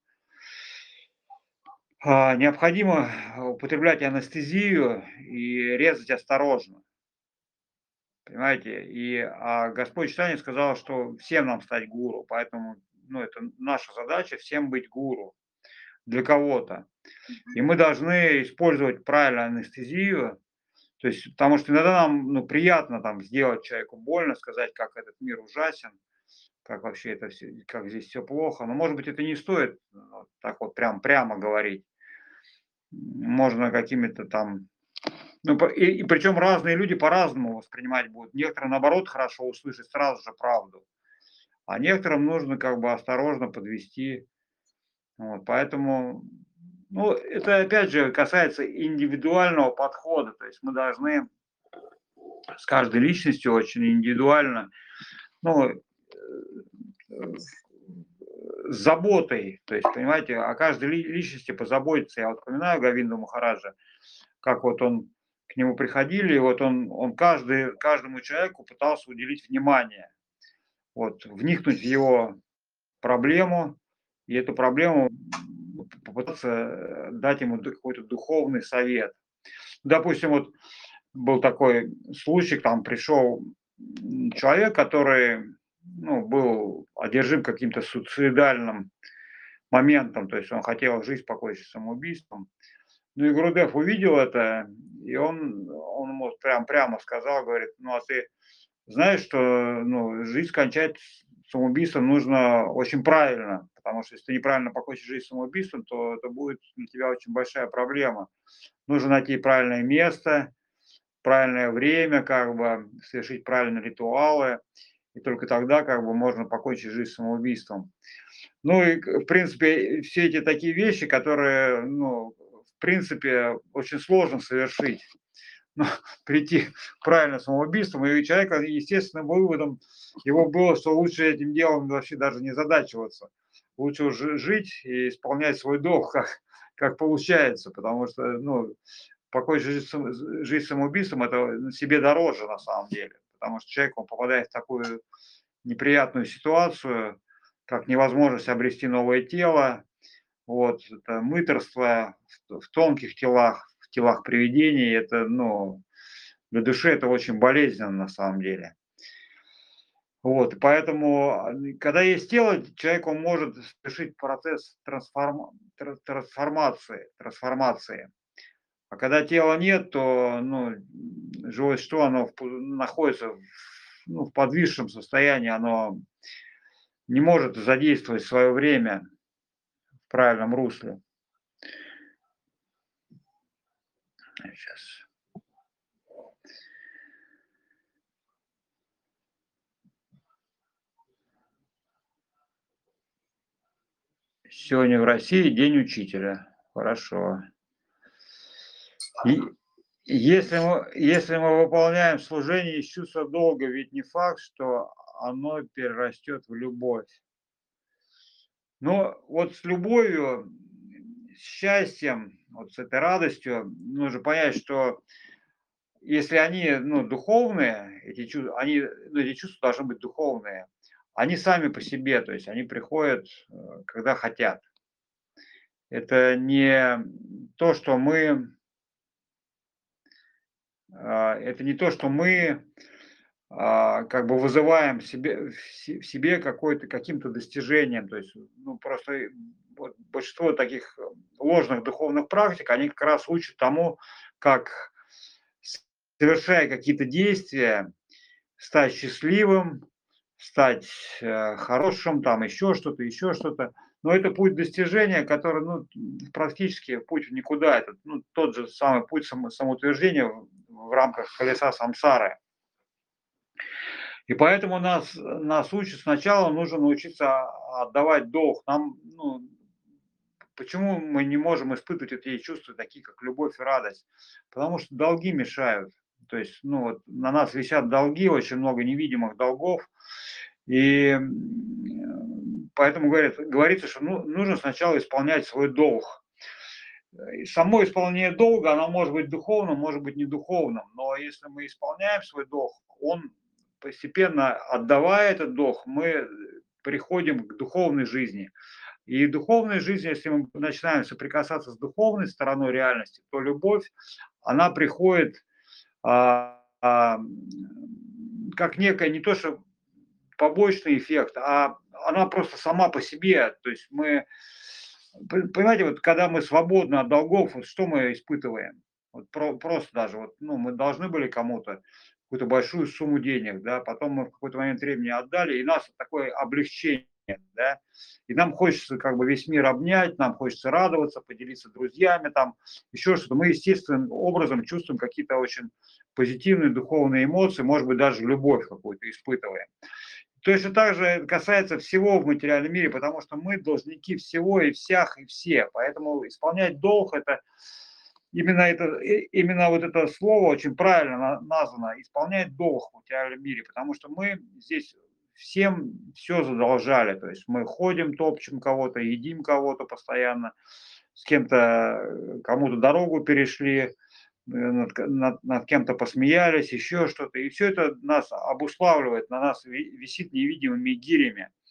а, необходимо употреблять анестезию и резать осторожно. Понимаете? И, а, Господь Читание сказал, что всем нам стать гуру, поэтому, ну, это наша задача всем быть гуру для кого-то. И мы должны использовать правильно анестезию, то есть, потому что иногда нам, ну, приятно там сделать человеку больно, сказать, как этот мир ужасен, как вообще это все, как здесь все плохо. Но, может быть, это не стоит, ну, так вот прям прямо говорить. Можно какими-то там, ну, по и и причем разные люди по-разному воспринимать будут. Некоторым, наоборот, хорошо услышать сразу же правду, а некоторым нужно как бы осторожно подвести. Вот, поэтому, ну, это опять же касается индивидуального подхода. То есть мы должны с каждой личностью очень индивидуально, ну, э, э, с заботой, то есть, понимаете, о каждой ли личности позаботиться. Я вот вспоминаю Говинду Махараджа, как вот он к нему приходили, и вот он он каждый каждому человеку пытался уделить внимание, вот, вникнуть в его проблему, и эту проблему попытаться дать ему какой-то духовный совет. Допустим, вот был такой случай, там пришел человек, который, ну, был одержим каким-то суицидальным моментом, то есть он хотел жизнь покончить самоубийством. Ну и Грудев увидел это, и он, он ему прям, прямо сказал, говорит, ну а ты знаешь, что, ну, жизнь кончать самоубийством нужно очень правильно, потому что если ты неправильно покончишь жизнь самоубийством, то это будет для тебя очень большая проблема. Нужно найти правильное место, правильное время, как бы совершить правильные ритуалы, и только тогда как бы можно покончить жизнь самоубийством. Ну и, в принципе, все эти такие вещи, которые, ну, в принципе, очень сложно совершить. Ну, прийти к правильному самоубийству, и у человека естественным выводом его было, что лучше этим делом вообще даже не задачиваться. Лучше уже жить и исполнять свой долг, как, как получается, потому что, ну, покончить жизнь, сам- жизнь самоубийством, это себе дороже на самом деле, потому что человек, он попадает в такую неприятную ситуацию, как невозможность обрести новое тело, вот, это мытарство в, в тонких телах, в телах привидений, это, ну, для души это очень болезненно на самом деле. Вот, и поэтому, а, когда есть тело, человек, он может совершить процесс трансформ... тра- трансформации, трансформации. А когда тела нет, то, ну, живое существо, оно в пу- находится в, ну, в подвисшем состоянии, оно не может задействовать свое время в правильном русле. Сейчас. Сегодня в России День учителя. Хорошо. И если мы, если мы выполняем служение из чувства долга, ведь не факт, что оно перерастет в любовь. Но вот с любовью, с счастьем, вот с этой радостью нужно понять, что если они, ну, духовные, эти чувства, они, ну, эти чувства должны быть духовные. Они сами по себе, то есть они приходят, э, когда хотят. Это не то, что мы, а, это не то, что мы а, как бы вызываем в себе, в се- в себе какой-то, каким-то достижением. То есть, ну, просто э, вот большинство таких э, ложных духовных практик, они как раз учат тому, как, с- совершая какие-то действия, стать счастливым, стать э, хорошим, там еще что-то, еще что-то. Но это путь достижения, который, ну, практически путь в никуда. Это, ну, тот же самый путь само- самоутверждения в, в рамках колеса самсары. И поэтому нас, нас учат сначала нужно научиться отдавать долг. Нам, ну, почему мы не можем испытывать эти чувства, такие как любовь и радость? Потому что долги мешают. То есть, ну, вот на нас висят долги, очень много невидимых долгов. И м, поэтому говорят, говорится, что, ну, нужно сначала исполнять свой долг. И само исполнение долга, оно может быть духовным, может быть не духовным, но если мы исполняем свой долг, он постепенно, отдавая этот долг, мы приходим к духовной жизни. И духовной жизни, если мы начинаем соприкасаться с духовной стороной реальности, то любовь, она приходит а, а, как некое не то, что побочный эффект, а она просто сама по себе. То есть мы, понимаете, вот когда мы свободны от долгов, вот что мы испытываем? Вот про, просто даже вот, ну, мы должны были кому-то какую-то большую сумму денег, да, потом мы в какой-то момент времени отдали, и нас такое облегчение, да, и нам хочется как бы весь мир обнять, нам хочется радоваться, поделиться с друзьями, там, еще что-то. Мы естественным образом чувствуем какие-то очень позитивные духовные эмоции, может быть, даже любовь какую-то испытываем. Точно так же касается всего в материальном мире, потому что мы должники всего и всех и все. Поэтому исполнять долг это именно это именно вот это слово очень правильно названо исполнять долг в материальном мире, потому что мы здесь всем все задолжали. То есть мы ходим, топчем кого-то, едим кого-то постоянно, с кем-то э, кому-то дорогу перешли, над, над, над кем-то посмеялись, еще что-то. И все это нас обуславливает, на нас висит невидимыми гирями.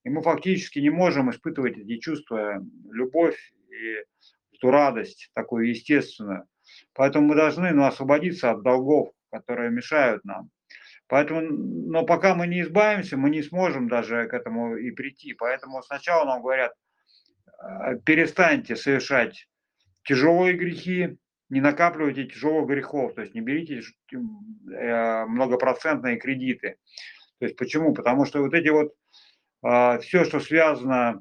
И мы фактически не можем испытывать эти чувства, любовь и эту радость, такую естественную. Поэтому мы должны, ну, освободиться от долгов, которые мешают нам. Поэтому, но пока мы не избавимся, мы не сможем даже к этому и прийти. Поэтому сначала нам говорят, э, перестаньте совершать тяжелые грехи, не накапливайте тяжелых грехов, то есть не берите э, многопроцентные кредиты. То есть почему? Потому что вот эти вот э, все, что связано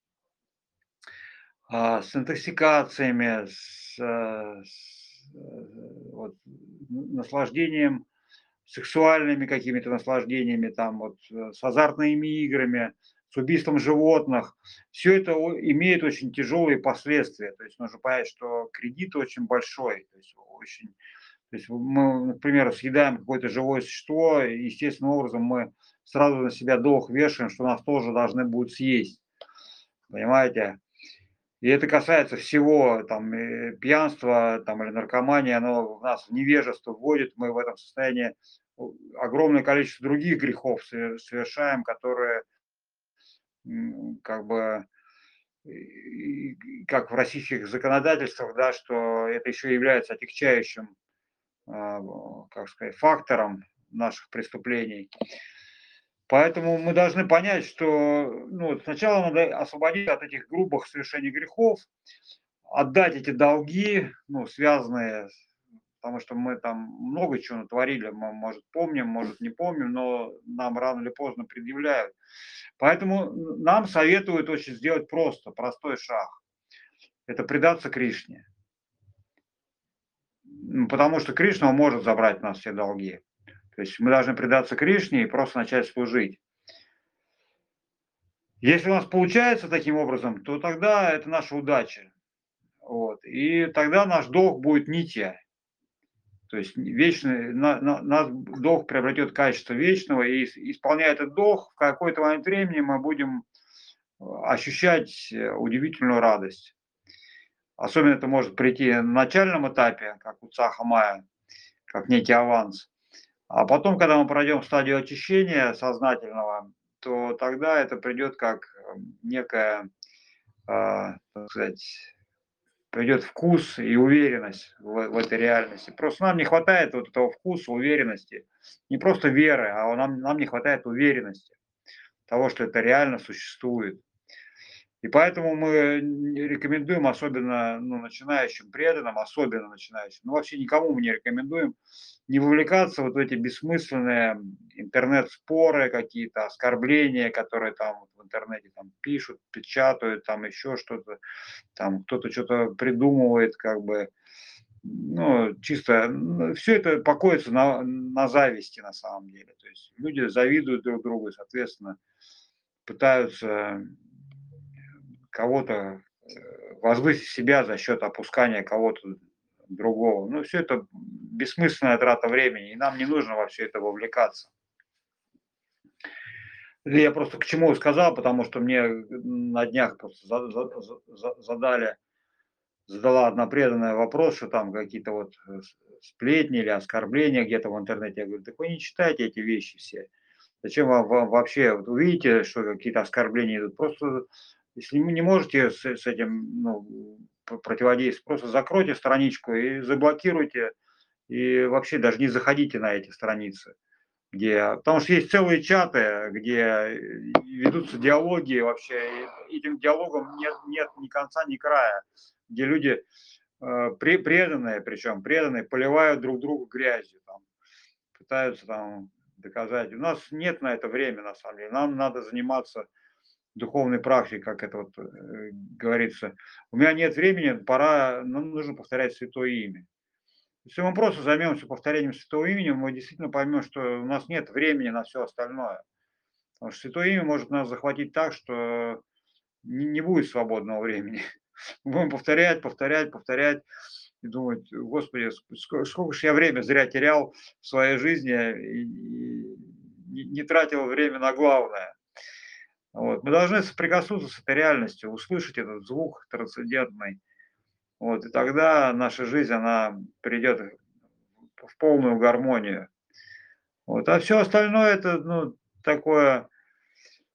э, с интоксикациями, с, э, с э, вот, наслаждением, сексуальными какими-то наслаждениями, там вот, э, с азартными играми, с убийством животных. Все это о имеет очень тяжелые последствия. То есть нужно понять, что кредит очень большой. То есть очень то есть мы, например, съедаем какое-то живое существо, и естественным образом мы сразу на себя долг вешаем, что нас тоже должны будут съесть. Понимаете? И это касается всего, там, э, пьянства там, или наркомании, оно в нас в невежество вводит, мы в этом состоянии о огромное количество других грехов совер совершаем, которые, м, как бы, и и как в российских законодательствах, да, что это еще является отягчающим, а, как сказать, фактором наших преступлений. Поэтому мы должны понять, что, ну, сначала надо освободиться от этих грубых совершений грехов, отдать эти долги, ну, связанные с потому что мы там много чего натворили, мы, может, помним, может, не помним, но нам рано или поздно предъявляют. Поэтому нам советуют очень сделать просто, простой шаг. Это предаться Кришне. Потому что Кришна может забрать у нас все долги. То есть мы должны предаться Кришне и просто начать служить. Если у нас получается таким образом, то тогда это наша удача. Вот. И тогда наш долг будет нитья. То есть вечный, на, на, наш долг приобретет качество вечного, и исполняя этот долг, в какой-то момент времени мы будем ощущать удивительную радость. Особенно это может прийти на начальном этапе, как у Цаха Мая, как некий аванс. А потом, когда мы пройдем стадию очищения сознательного, то тогда это придет как некая, э, так сказать, придет вкус и уверенность в, в этой реальности. Просто нам не хватает вот этого вкуса, уверенности. Не просто веры, а нам, нам не хватает уверенности того, что это реально существует. И поэтому мы рекомендуем, особенно ну, начинающим преданным, особенно начинающим, ну вообще никому мы не рекомендуем не вовлекаться вот в эти бессмысленные интернет-споры, какие-то оскорбления, которые там в интернете там пишут, печатают, там еще что-то, там кто-то что-то придумывает, как бы, ну, чисто, ну, все это покоится на, на зависти на самом деле. То есть люди завидуют друг другу, соответственно, пытаются кого-то э, возвысить себя за счет опускания кого-то другого. Ну, все это бессмысленная трата времени, и нам не нужно во все это вовлекаться. Это я просто к чему сказал, потому что мне на днях просто за- за- за- задали, задала одна преданная вопрос, что там какие-то вот э, с- сплетни или оскорбления где-то в интернете. Я говорю, так вы не читайте эти вещи все. Зачем вам, вам вообще, вот вы видите, что какие-то оскорбления идут, просто если вы не можете с, с этим ну, п- противодействовать, просто закройте страничку и заблокируйте, и вообще даже не заходите на эти страницы, где, потому что есть целые чаты, где ведутся диалоги вообще, и этим диалогам нет, нет ни конца, ни края, где люди э, при, преданные, причем преданные, поливают друг друга грязью, там, пытаются там доказать. У нас нет на это времени, на самом деле. Нам надо заниматься духовной практикой, как это вот э, говорится. У меня нет времени, пора, нам нужно повторять святое имя. Если мы просто займемся повторением святого имени, мы действительно поймем, что у нас нет времени на все остальное. Потому что святое имя может нас захватить так, что не, не будет свободного времени. Мы будем повторять, повторять, повторять и думать, господи, сколько, сколько же я время зря терял в своей жизни и, и не, не тратил время на главное. Вот. Мы должны соприкоснуться с этой реальностью, услышать этот звук трансцендентный. Вот. И тогда наша жизнь, она придет в полную гармонию. Вот. А все остальное это ну, такое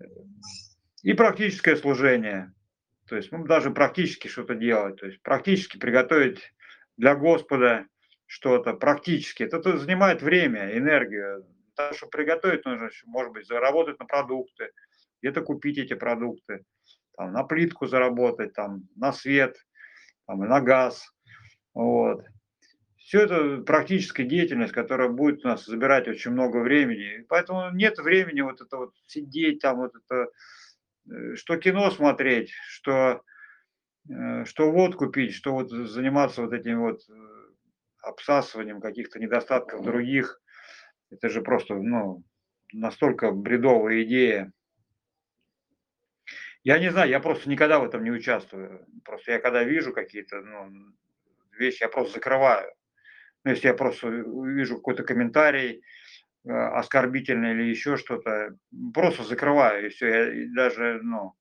И практическое служение. То есть ну, даже практически что-то делать. То есть практически приготовить для Господа что-то. Практически. Это, это занимает время, энергию. Так что приготовить нужно, может быть, заработать на продукты, где-то купить эти продукты, там, на плитку заработать, там, на свет, там, и на газ. Вот. Все это практическая деятельность, которая будет у нас забирать очень много времени. Поэтому нет времени вот это вот сидеть там, вот это, э, что кино смотреть, что, э, что водку пить, что вот заниматься вот этим вот э, обсасыванием каких-то недостатков других. Это же просто, ну, настолько бредовая идея. Я не знаю, я просто никогда в этом не участвую. Просто я когда вижу какие-то, ну, вещи, я просто закрываю. Ну, если я просто вижу какой-то комментарий, э, оскорбительный или еще что-то, просто закрываю, и все. Я и даже, ну,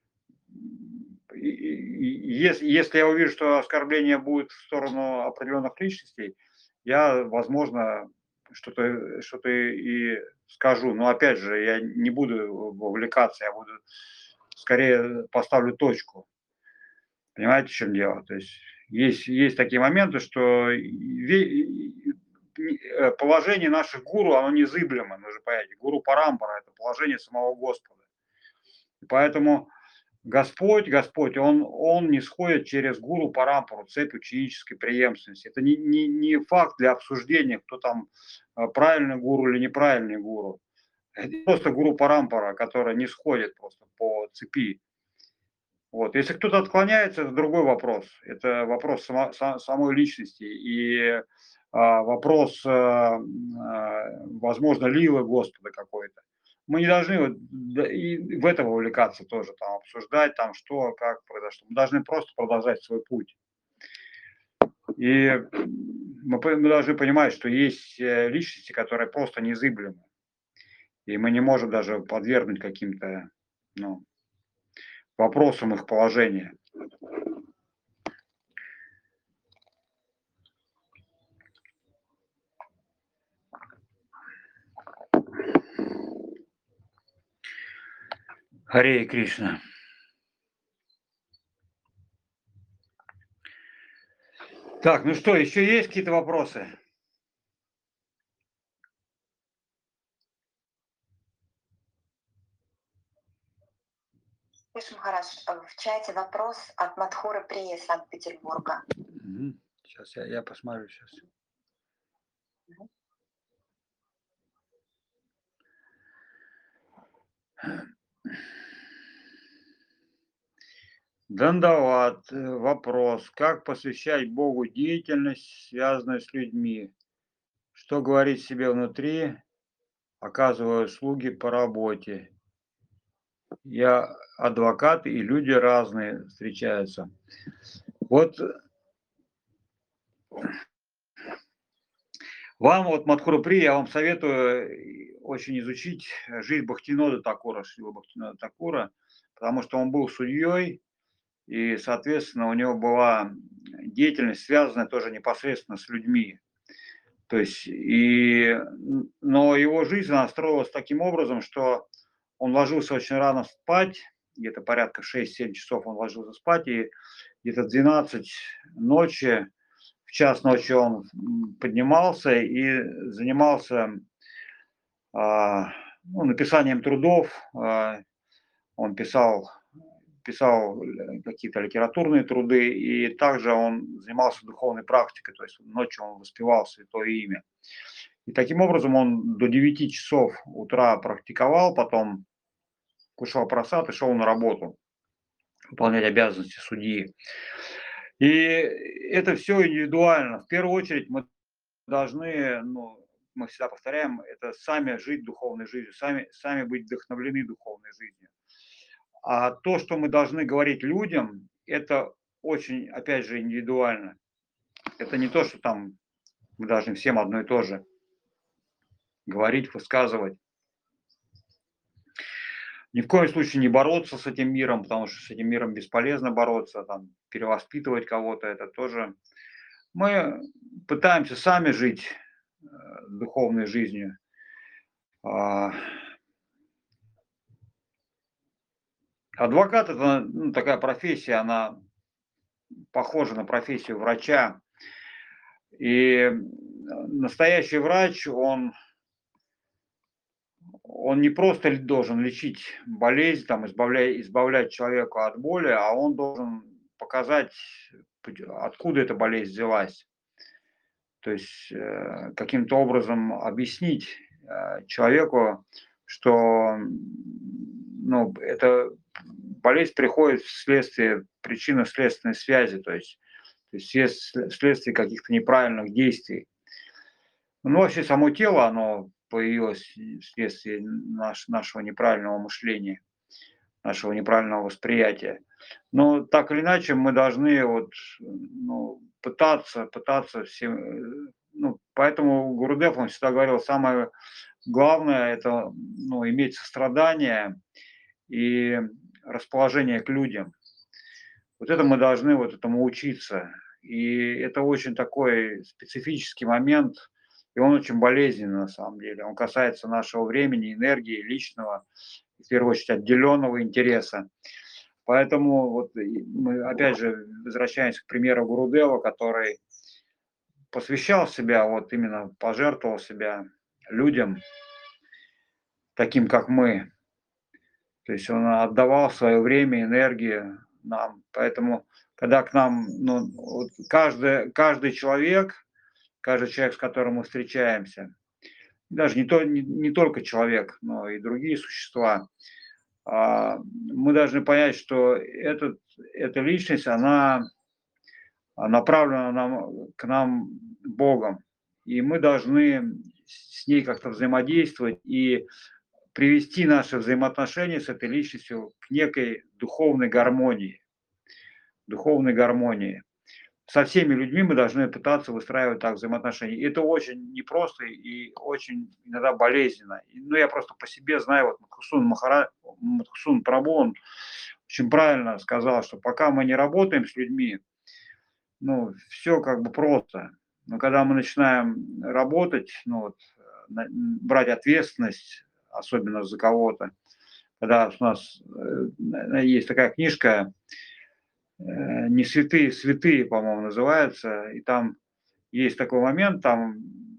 и и ес если я увижу, что оскорбление будет в сторону определенных личностей, я, возможно, что-то что-то и скажу. Но опять же, я не буду вовлекаться, я буду скорее поставлю точку. Понимаете, в чем дело? То есть есть есть такие моменты, что ве э, положение наших гуру, оно незыблемо, вы же понимаете. Гуру Парампара — это положение самого Господа. И поэтому Господь, Господь, он он не сходит через гуру Парампару, цепь ученической преемственности. Это не не не факт для обсуждения, кто там, э, правильный гуру или неправильный гуру. Это просто гуру Парампара, которая не сходит просто по цепи. Вот. Если кто-то отклоняется, это другой вопрос. Это вопрос само са самой личности и, а, вопрос, а, а, возможно, лилы Господа какой-то. Мы не должны вот да и в это вовлекаться тоже, там обсуждать, там что, как произошло. Мы должны просто продолжать свой путь. И мы п мы должны понимать, что есть, э, личности, которые просто незыблемы. И мы не можем даже подвергнуть каким-то, ну, вопросам их положения. Харе Кришна. Так, ну что, еще есть какие-то вопросы? Виш Махарадж, в чате вопрос от Мадхуры Прия из Санкт-Петербурга. Мгм. Сейчас я, я посмотрю сейчас. Дандават. э, Вопрос. Как посвящать Богу деятельность, связанную с людьми? Что говорить себе внутри, оказывая услуги по работе? Я адвокат, и люди разные встречаются. Вот вам, вот Мадхура При, я вам советую э, очень изучить э, жизнь Бхактинода Такура, Шрила Бхактинода Такура, потому что он был судьей, и, соответственно, у него была деятельность, связанная тоже непосредственно с людьми. То есть, и, но его жизнь она строилась таким образом, что он ложился очень рано спать, где-то порядка шесть-семь часов он ложился спать, и где-то в двенадцать ночи, в час ночи он поднимался и занимался а, ну, написанием трудов. А, он писал писал э, какие-то литературные труды, и также он занимался духовной практикой, то есть ночью он воспевал Святое Имя. И таким образом он до девяти часов утра практиковал, потом кушал просад и шел на работу, выполнять обязанности судьи. И это все индивидуально. В первую очередь мы должны, ну, мы всегда повторяем, это сами жить духовной жизнью, сами, сами быть вдохновлены духовной жизнью. А то, что мы должны говорить людям, это очень, опять же, индивидуально. Это не то, что там мы должны всем одно и то же говорить, высказывать. Ни в коем случае не бороться с этим миром, потому что с этим миром бесполезно бороться, там, перевоспитывать кого-то, это тоже. Мы пытаемся сами жить э, духовной жизнью. А, Адвокат – это, ну, такая профессия, она похожа на профессию врача. И настоящий врач, он, он не просто л- должен лечить болезнь, там, избавлять, избавлять человека от боли, а он должен показать, пот- откуда эта болезнь взялась. То есть э, каким-то образом объяснить э, человеку, что м, ну, эта болезнь приходит вследствие причинно-следственной связи, то есть, то есть вслед- вследствие каких-то неправильных действий. Ну, вообще само тело, оно появилось вследствие наш, нашего неправильного мышления, нашего неправильного восприятия. Но так или иначе мы должны вот, ну, пытаться, пытаться все, э, ну, поэтому Гурудев, он всегда говорил, самое главное это, ну, иметь сострадание и расположение к людям. Вот это мы должны вот этому учиться. И это очень такой специфический момент, и он очень болезненный на самом деле. Он касается нашего времени, энергии, личного, в первую очередь отделенного интереса. Поэтому вот и мы опять же возвращаемся к примеру Гурудева, который посвящал себя, вот именно пожертвовал себя людям, таким как мы. То есть он отдавал свое время, энергию нам. Поэтому, когда к нам, ну, вот каждый, каждый человек, каждый человек, с которым мы встречаемся, даже не, то, не, не только человек, но и другие существа, а, мы должны понять, что этот, эта личность, она направлена нам, к нам Богом. И мы должны с ней как-то взаимодействовать и привести наши взаимоотношения с этой личностью к некой духовной гармонии. Духовной гармонии. Со всеми людьми мы должны пытаться выстраивать так взаимоотношения. И это очень непросто и очень иногда болезненно. И, ну, я просто по себе знаю, вот Мадхусун Махара, Мадхусун Прабhu, он очень правильно сказал, что пока мы не работаем с людьми, ну, все как бы просто. Но когда мы начинаем работать, ну, вот, на- брать ответственность, особенно за кого-то, когда у нас э, есть такая книжка э, «Не святые, святые», по-моему, называется, и там есть такой момент, там,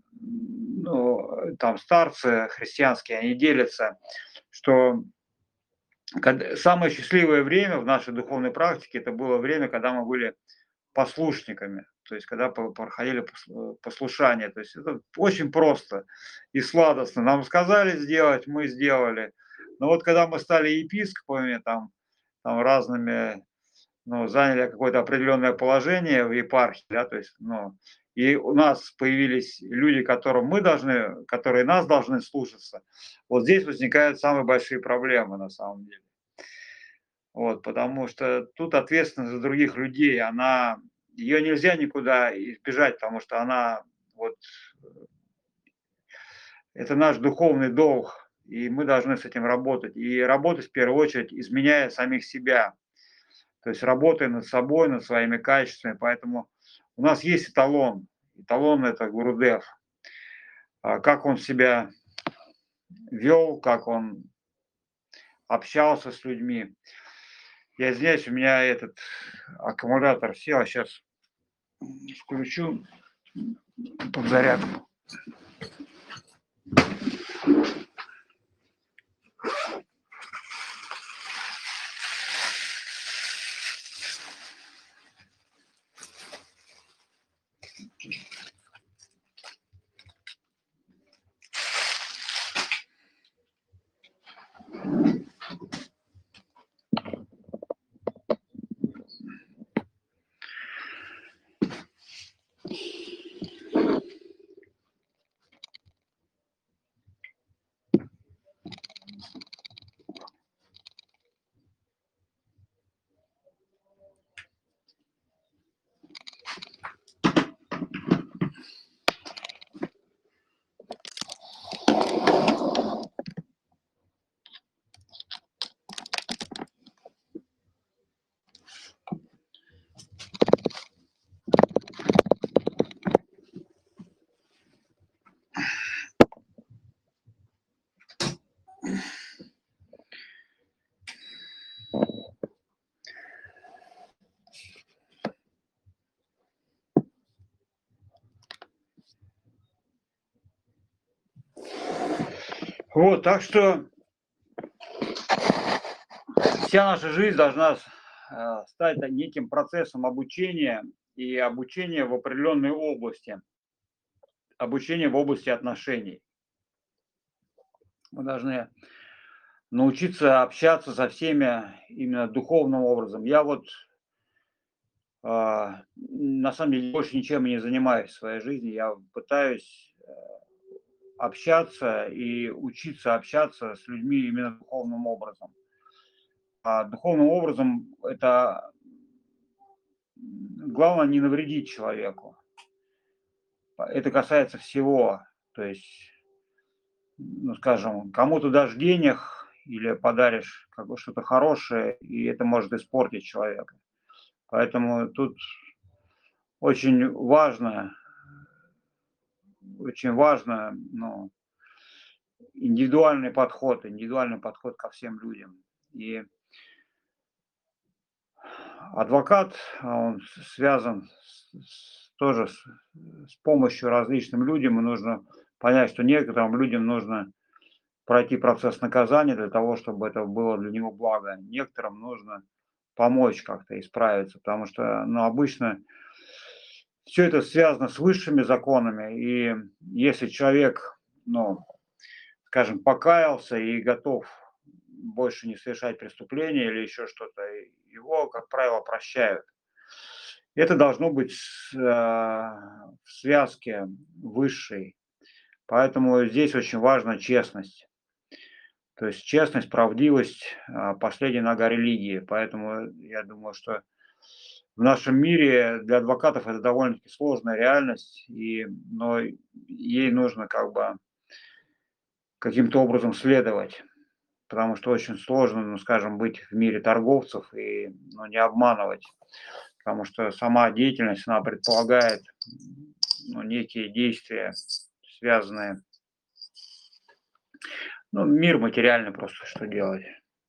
ну, там старцы христианские, они делятся, что когда- самое счастливое время в нашей духовной практике это было время, когда мы были послушниками, то есть когда по- проходили пос- послушание. То есть это очень просто и сладостно. Нам сказали сделать, мы сделали. Но вот когда мы стали епископами, там, там разными, ну, заняли какое-то определенное положение в епархии, да, то есть, ну, и у нас появились люди, которым мы должны, которые нас должны слушаться, вот здесь возникают самые большие проблемы на самом деле. Вот, потому что тут ответственность за других людей, она, ее нельзя никуда избежать, потому что она, вот, это наш духовный долг, и мы должны с этим работать. И работать в первую очередь, изменяя самих себя, то есть работая над собой, над своими качествами. Поэтому у нас есть эталон. Эталон – это Гурудев. А как он себя вел, как он общался с людьми. Я извиняюсь, у меня этот аккумулятор сел, сейчас включу подзарядку. Вот, так что вся наша жизнь должна э, стать неким процессом обучения и обучения в определенной области, обучение в области отношений. Мы должны научиться общаться со всеми именно духовным образом. Я вот а, на самом деле больше ничем не занимаюсь в своей жизни. Я пытаюсь э, общаться и учиться общаться с людьми именно духовным образом. А духовным образом это главное не навредить человеку. Это касается всего. То есть, ну, скажем, кому-то дашь денег или подаришь как бы что-то хорошее, и это может испортить человека. Поэтому тут очень важно, очень важно, ну, индивидуальный подход, индивидуальный подход ко всем людям. И адвокат, он связан с, с- тоже с, с помощью различным людям, и нужно понять, что некоторым людям нужно пройти процесс наказания для того, чтобы это было для него благо. Некоторым нужно помочь как-то исправиться, потому что, ну, обычно все это связано с высшими законами, и если человек, ну, скажем, покаялся и готов больше не совершать преступления или еще что-то, его, как правило, прощают. Это должно быть с- э, в связке высшей. Поэтому здесь очень важна честность. То есть честность, правдивость, а, последняя нога религии. Поэтому я думаю, что в нашем мире для адвокатов это довольно-таки сложная реальность, и, но ей нужно как бы каким-то образом следовать, потому что очень сложно, ну, скажем, быть в мире торговцев и, ну, не обманывать, потому что сама деятельность, она предполагает, ну, некие действия, связанные, ну, мир материальный просто, что делать.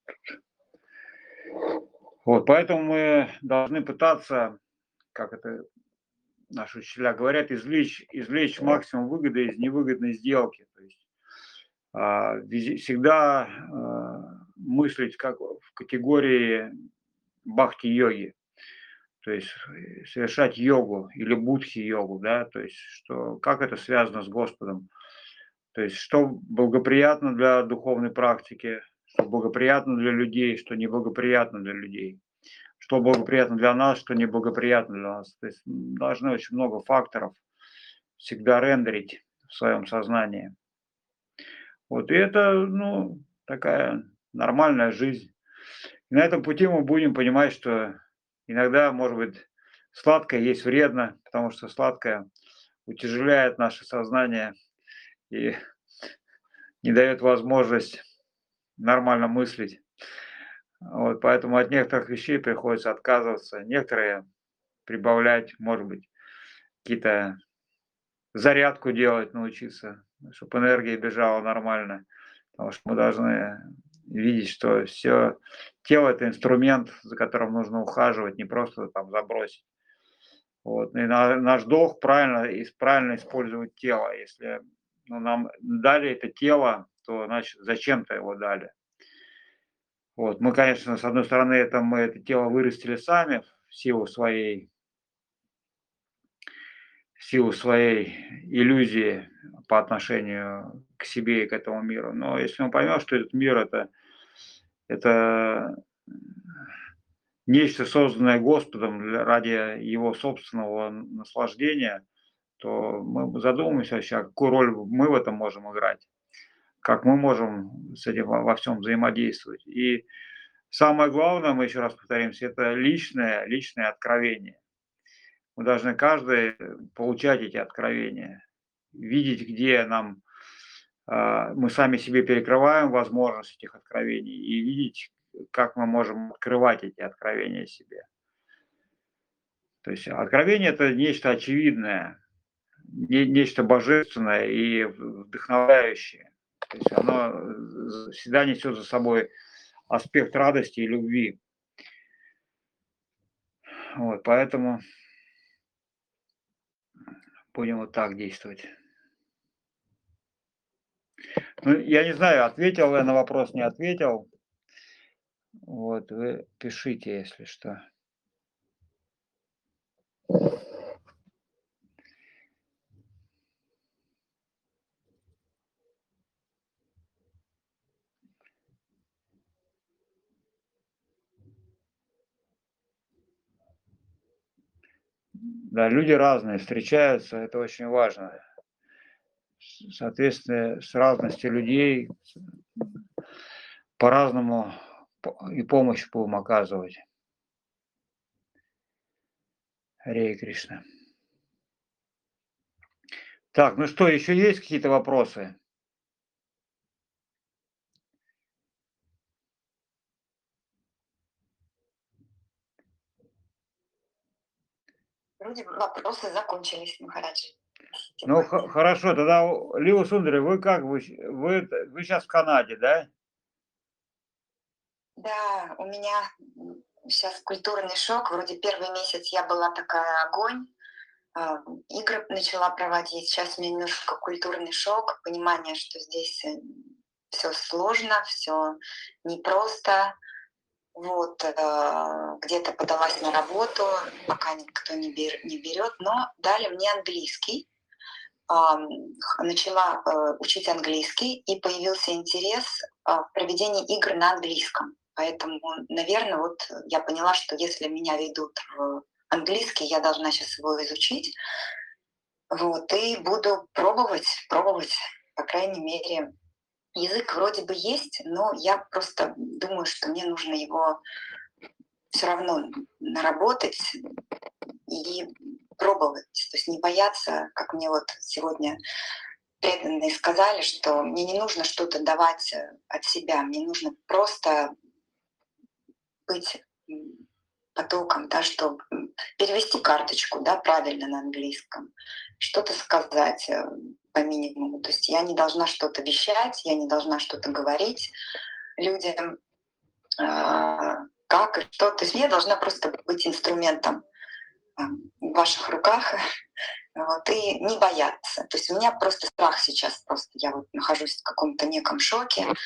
Вот, поэтому мы должны пытаться, как это наши учителя говорят, извлечь, извлечь максимум выгоды из невыгодной сделки. То есть а, вези- всегда а, мыслить как в категории бхакти-йоги, то есть э, совершать йогу или будхи-йогу, да, то есть что, как это связано с Господом, то есть что благоприятно для духовной практики, что благоприятно для людей, что неблагоприятно для людей, что благоприятно для нас, что неблагоприятно для нас. То есть должны очень много факторов всегда рендерить в своем сознании. Вот, и это, ну, такая нормальная жизнь. И на этом пути мы будем понимать, что иногда, может быть, сладкое есть вредно, потому что сладкое утяжеляет наше сознание и не дает возможность нормально мыслить. Вот, поэтому от некоторых вещей приходится отказываться, некоторые прибавлять, может быть, какие-то зарядку делать, научиться, чтобы энергия бежала нормально. Потому что мы должны видеть, что все тело- это инструмент, за которым нужно ухаживать, не просто там забросить. Вот. И на наш долг правильно ис правильно использовать тело. Если, ну, нам дали это тело, то, значит, зачем-то его дали. Вот. Мы, конечно, с одной стороны, это мы это тело вырастили сами в силу своей в силу своей иллюзии по отношению к себе и к этому миру. Но если мы поймем, что этот мир это, это нечто, созданное Господом для, ради его собственного наслаждения, то мы задумаемся вообще, а какую роль мы в этом можем играть, как мы можем с этим во, во всем взаимодействовать. И самое главное, мы еще раз повторимся, это личное, личное откровение. Мы должны каждый получать эти откровения, видеть, где нам а, мы сами себе перекрываем возможность этих откровений и видеть, как мы можем открывать эти откровения себе. То есть откровение – это нечто очевидное, не- нечто божественное и вдохновляющее. То есть оно э, всегда несет за собой аспект радости и любви. Вот, поэтому будем вот так действовать. Ну, я не знаю, ответил я на вопрос, не ответил. Вот, вы пишите, если что. Да, люди разные встречаются, это очень важно. С соответственно, с разностью людей по-разному по и помощь будем оказывать. Харе Кришна. Так, ну что, еще есть какие-то вопросы? Вроде вопросы закончились, Махарадж. Ну, х хорошо, тогда, Лила Сундари, вы как? Вы вы вы щас в Канаде, да? Да, у меня сейчас культурный шок. Вроде первый месяц я была такая огонь, а, игры начала проводить. Сейчас у меня немножко культурный шок, понимание, что здесь все сложно, все непросто. Вот, э, где-то подалась на работу, пока никто не бер не берет, но дали мне английский. Ам, х начала, э, учить английский, и появился интерес, а, в проведении игр на английском. Поэтому, наверно, вот я поняла, что если меня ведут в английский, я должна сейчас его изучить. Вот, и буду пробовать, пробовать. По крайней мере, язык вроде бы есть, но я просто думаю, что мне нужно его всё равно наработать и пробовать. То есть не бояться, как мне вот сегодня преданные сказали, что мне не нужно что-то давать, э, от себя, мне нужно просто быть, м, потоком, да, чтоб, м, перевести карточку, да, правильно на английском, что-то сказать, э, по минимуму. То есть я не должна что-то вещать, я не должна что-то говорить людям, а, как и что. То есть я должна просто быть инструментом, ам, в ваших руках, вот, и не бояться. То есть у меня просто страх сейчас, просто я вот нахожусь в каком-то неком шоке. Ам,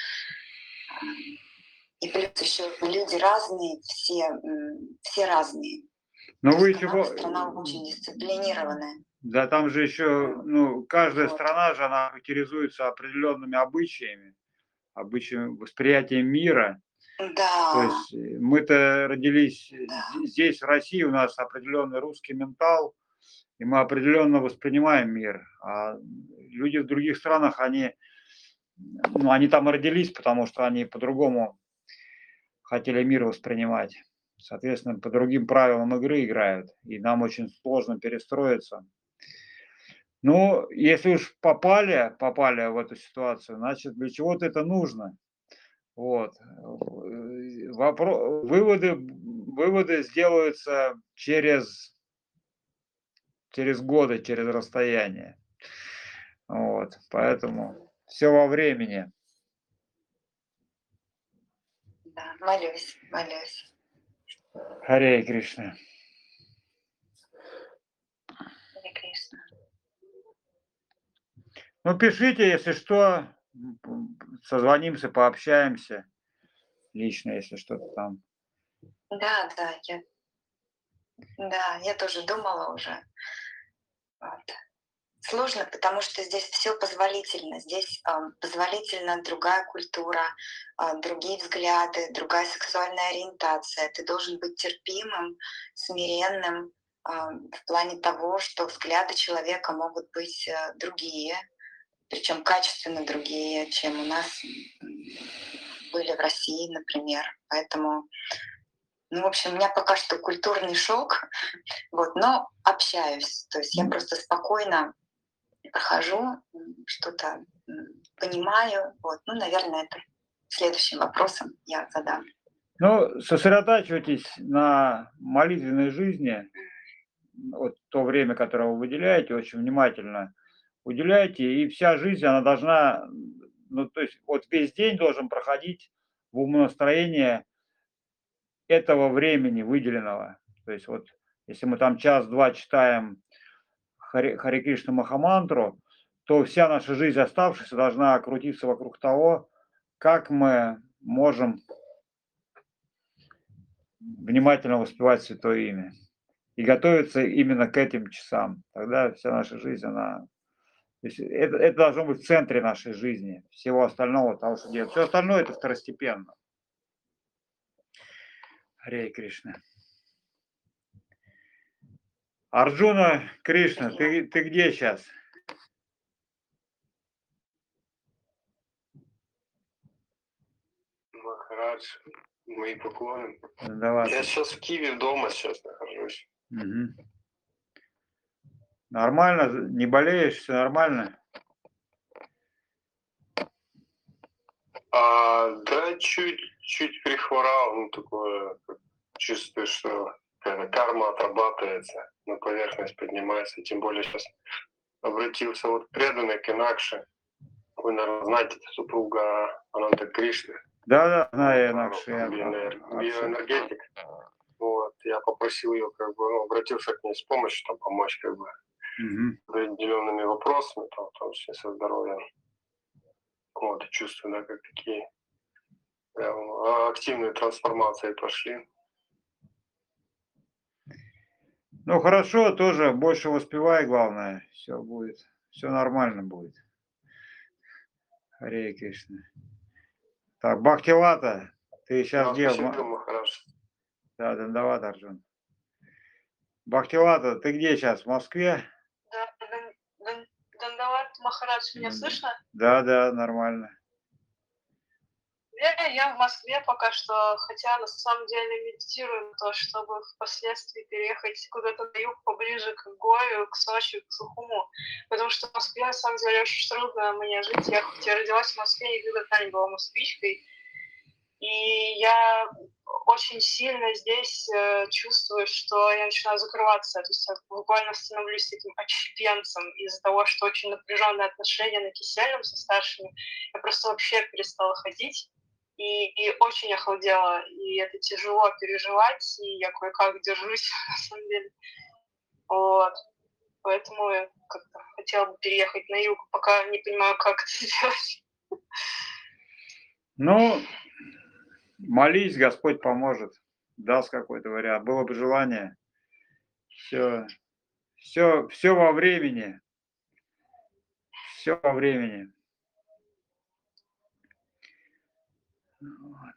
и плюс ещё люди разные, все, м, все разные. Но То вы есть еще страна по страна очень дисциплинированная. Да, там же еще, ну, каждая Вот. страна же, она характеризуется определенными обычаями, обычаями восприятия мира. То Да. есть, э, мы-то родились, э, Да. з здесь, в России, у нас определенный русский ментал, и мы определенно воспринимаем мир. А люди в других странах, они, ну, они там и родились, потому что они по-другому хотели мир воспринимать. Соответственно, по другим правилам игры играют, и нам очень сложно перестроиться. Ну, если уж попали попали в эту ситуацию, значит, для чего-то это нужно. Вот. Э, вопро выводы выводы сделаются через через годы, через расстояние. Вот. Поэтому всё во времени. Да, молюсь, молюсь. Харе Кришна. Харе Кришна. Ну, пишите, если что, м, м, созвонимся, пообщаемся лично, если что-то там. Да, да, я да, я тоже думала уже. Вот. Сложно, потому что здесь всё позволительно. Здесь, ам, позволительна другая культура, а, другие взгляды, другая сексуальная ориентация. Ты должен быть терпимым, смиренным, ам, в плане того, что взгляды человека могут быть, э, другие, причём качественно другие, чем у нас, м, были в России, например. Поэтому, ну, в общем, у меня пока что культурный шок, вот, но общаюсь. То есть я просто спокойно прохожу, м, что-то, м, понимаю. Вот, ну, наверное, это следующим вопросом я задам. Ну, сосредотачивайтесь на молитвенной жизни. Вот то время, которое вы выделяете, очень внимательно уделяйте, и вся жизнь, она должна, ну, то есть вот весь день должен проходить в умонастроении этого времени выделенного. То есть вот если мы там час-два читаем Харе Харе Кришна Махамантру, то вся наша жизнь оставшаяся должна крутиться вокруг того, как мы можем внимательно воспевать Святое Имя и готовиться именно к этим часам. Тогда вся наша жизнь, она... То есть это, это должно быть в центре нашей жизни, всего остального, того, что делать. Все остальное это второстепенно. Харе Кришна. Арджуна Кришна, ты, ты где сейчас? Махарадж, мои поклоны. Давай. Я сейчас в Киеве дома сейчас нахожусь. Угу. Нормально? Не болеешь? Все нормально? А, да, чуть-чуть прихворал, ну такое, чувствую, что какая-то карма отрабатывается, на поверхность поднимается, тем более сейчас обратился вот преданный к Инакше. Вы, наверное, знаете, это супруга Ананта Кришны. Да, да, знаю, Вот, Инакше. биоэнер- биоэнергетик. Вот, я попросил ее, как бы, ну, обратился к ней с помощью, там, помочь, как бы, Угу. определенными вопросами, там, в том числе со здоровьем. Вот, и чувствую, да, как такие прям, активные трансформации пошли. Ну хорошо, тоже больше воспевай, главное, все будет, все нормально будет. Харе Кришна. Так, Бхактивата, ты сейчас Да, где? спасибо, Махарадж. Да, Дандават, Арджун. Бхактивата, ты где сейчас? В Москве? Да, Дан- Дан- Дандават Махарадж, меня слышно? Да, да, нормально. Я, я в Москве пока что, хотя на самом деле медитирую на то, чтобы впоследствии переехать куда-то на юг, поближе к Гою, к Сочи, к Сухуму. Потому что в Москве на самом деле очень трудно мне жить. Я хоть и родилась в Москве, никогда не была москвичкой. И я очень сильно здесь э, чувствую, что я начинаю закрываться. То есть я буквально становлюсь таким отщепенцем из-за того, что очень напряженные отношения на кисельном со старшими. Я просто вообще перестала ходить и, и очень охладела. И это тяжело переживать, и я кое-как держусь, на самом деле. Вот. Поэтому я как-то хотела бы переехать на юг, пока не понимаю, как это сделать. Ну, молись, Господь поможет, даст какой-то вариант. Было бы желание. Все, все, все во времени. Все во времени. Вот.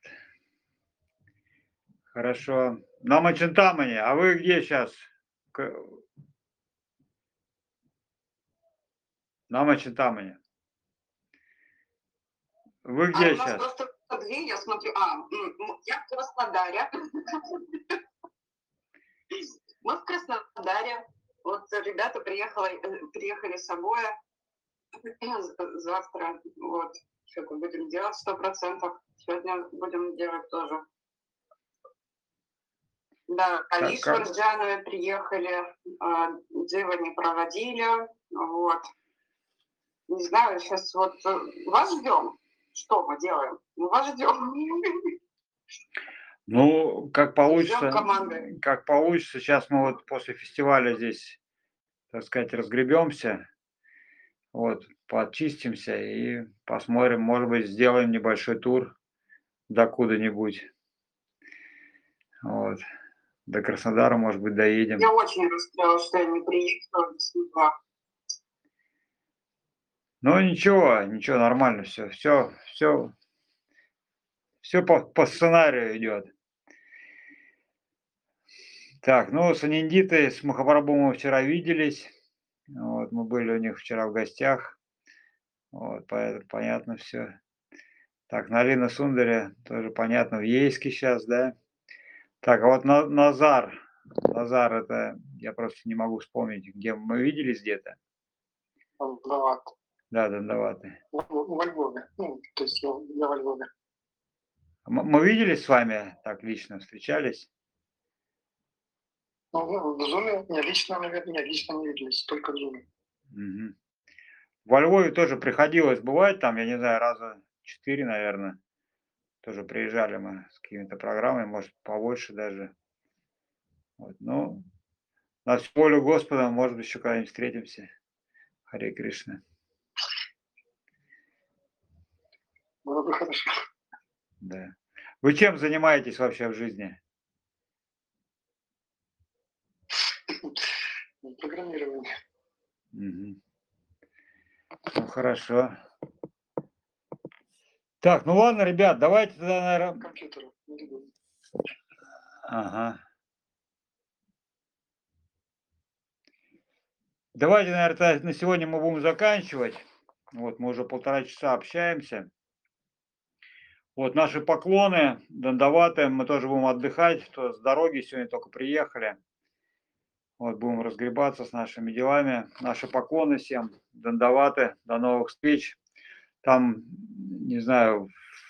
Хорошо. На Мачентамане, а вы где сейчас? На Мачентамане. Вы А где у нас сейчас? просто две, я смотрю, а, м, я в Краснодаре. Мы в Краснодаре. Вот ребята приехали, э, приехали с собой завтра. Вот, что-то будем делать сто процентов. Сегодня будем делать тоже. Да, Алиш как- с Джановой приехали, а, Дзива не проводили. Вот. Не знаю, сейчас вот э, вас ждем. Что мы делаем? Мы вас ждем. Ну, как получится, команды. как получится. Сейчас мы вот после фестиваля здесь, так сказать, разгребемся, вот, почистимся и посмотрим, может быть, сделаем небольшой тур до куда-нибудь. Вот. До Краснодара, может быть, доедем. Я очень расстроилась, что я не приехала до судьба. Ну ничего, ничего, нормально все, все, все, все по, по сценарию идет. Так, ну с Аниндитой, с Махапрабху мы вчера виделись. Вот, мы были у них вчера в гостях. Вот, поэтому понятно все. Так, Налина Сундари тоже понятно, в Ейске сейчас, да? Так, а вот На- Назар, Назар, это я просто не могу вспомнить, где мы виделись где-то. Дандават. Да, Дандаваты. Во Львове. Ну, то есть я, я во Львове. М- Мы виделись с вами так лично, встречались? Ну, в Зуме не лично, наверное, не лично не виделись, только в Зуме. Мгм. Во Львове тоже приходилось бывать, там, я не знаю, раза четыре, наверное. Тоже приезжали мы с какими-то программами, может, побольше даже. Вот, ну, на всю волю Господа, может быть, еще когда-нибудь встретимся. Харе Кришна. Много хорошо. Да. Вы чем занимаетесь вообще в жизни? Программирование. Мгм. Ну, хорошо. Так, ну ладно, ребят, давайте тогда, наверное... Компьютер. Ага. Давайте, наверное, на сегодня мы будем заканчивать. Вот, мы уже полтора часа общаемся. Вот, наши поклоны, дандаваты, мы тоже будем отдыхать, то с дороги сегодня только приехали. Вот, будем разгребаться с нашими делами. Наши поклоны всем, дандаваты, до новых встреч. Там, не знаю,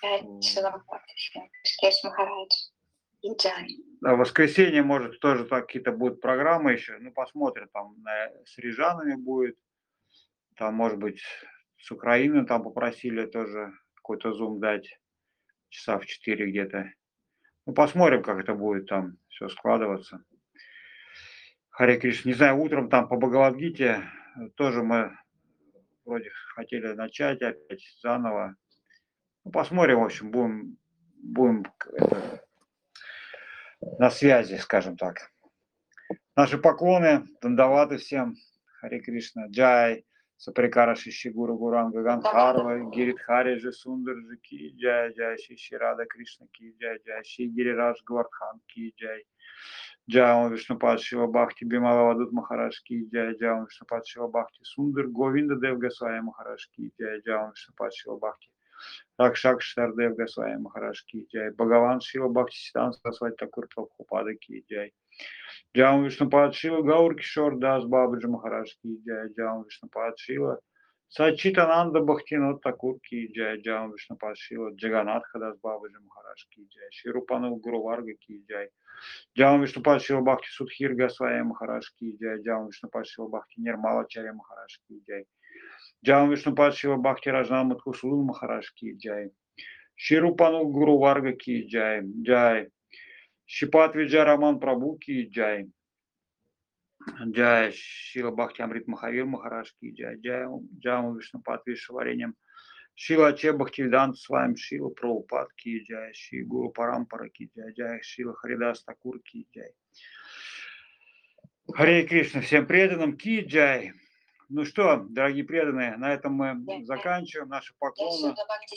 в воскресенье, может, тоже так какие-то будут программы еще. Ну, посмотрим, там на, с рижанами будет. Там, может быть, с Украины там попросили тоже какой-то зум дать. Часа в четыре где-то. Ну, посмотрим, как это будет там все складываться. Харе Кришна. Не знаю, утром там по Бхагавад-гите тоже мы вроде хотели начать опять заново. Ну, посмотрим, в общем, будем, будем это, на связи, скажем так. Наши поклоны, дандаваты всем. Харе Кришна. Джай. Саприкара Шиши Гуру Гуранга Гандхарва, Гиридхари Жи Сундар Жи Ки Джай, Джай Шиши Рада Кришна Ки Джай, Джай Ши Гирирадж Гвардхан Ки Джай, Джай Ом Вишнупад Шива Бхакти Бимала Вадут Махараш Ки Джай, Джай Ом Вишнупад Шива Бхакти Сундар Говинда Дев Госвами Махараш Ки Джай, Джай Ом Вишнупад Шива Бхакти Ракшак Штардев Госвами Махараш Ки Джай, Бхагаван Шива Бхакти Сидан Сарасвати Такур Прабхупада Ки Джай. Джам Вишнупад Шива Гаур Кишор Дас Бабаджи Махараш Ки Джай, Джам Вишнупад Шива Сачитананда Бхактинот Такур Ки Джай, Джам Вишнупад Шива Джаганатха Дас Бабаджи Махараш Ки Джай, Ширупану Гуру Варга Ки Джай, Джам Вишнупад Шива Бхакти Судхир Госвами Махараш Ки Джай, Джам Вишнупад Шива Бхакти Нирмала Чаря Махараш Ки Джай, Джам Вишнупад Шива Бхакти Раджна Матхусуду Махараш Ки Джай, Ширупану Гуру Варга Ки Джай, Джай, Шипат Виджай Раман Прабhu Ки Джай, Джай Шила Бхакти Амрит Махавир Махараш Ки Джай, Джай Джаму Вишнупад Вишвареням, Шила Че Бхактивиданта с вами, Шила Прабхупад Ки Джай, Ши Гуру Парампара Ки Джай, Джай Шила Харидас Такур Ки Джай. Харе Кришна, всем преданным Ки Джай. Ну что, дорогие преданные, на этом мы заканчиваем наши поклоны.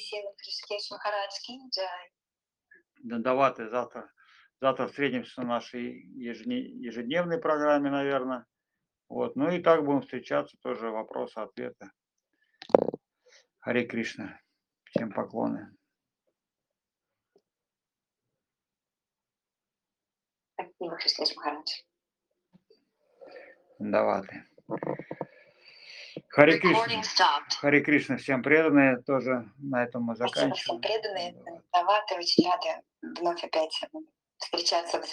Дандаваты завтра. Завтра встретимся на нашей ежедневной программе, наверное. Вот. Ну и так будем встречаться, тоже вопросы-ответы. Харе Кришна. Всем поклоны. Спасибо, Христос Махарадж. Дандаваты. Харе Кришна. Харе Кришна. Всем преданные. Тоже на этом мы заканчиваем. Спасибо всем преданные. Дандаваты. Очень рады вновь опять встречаться в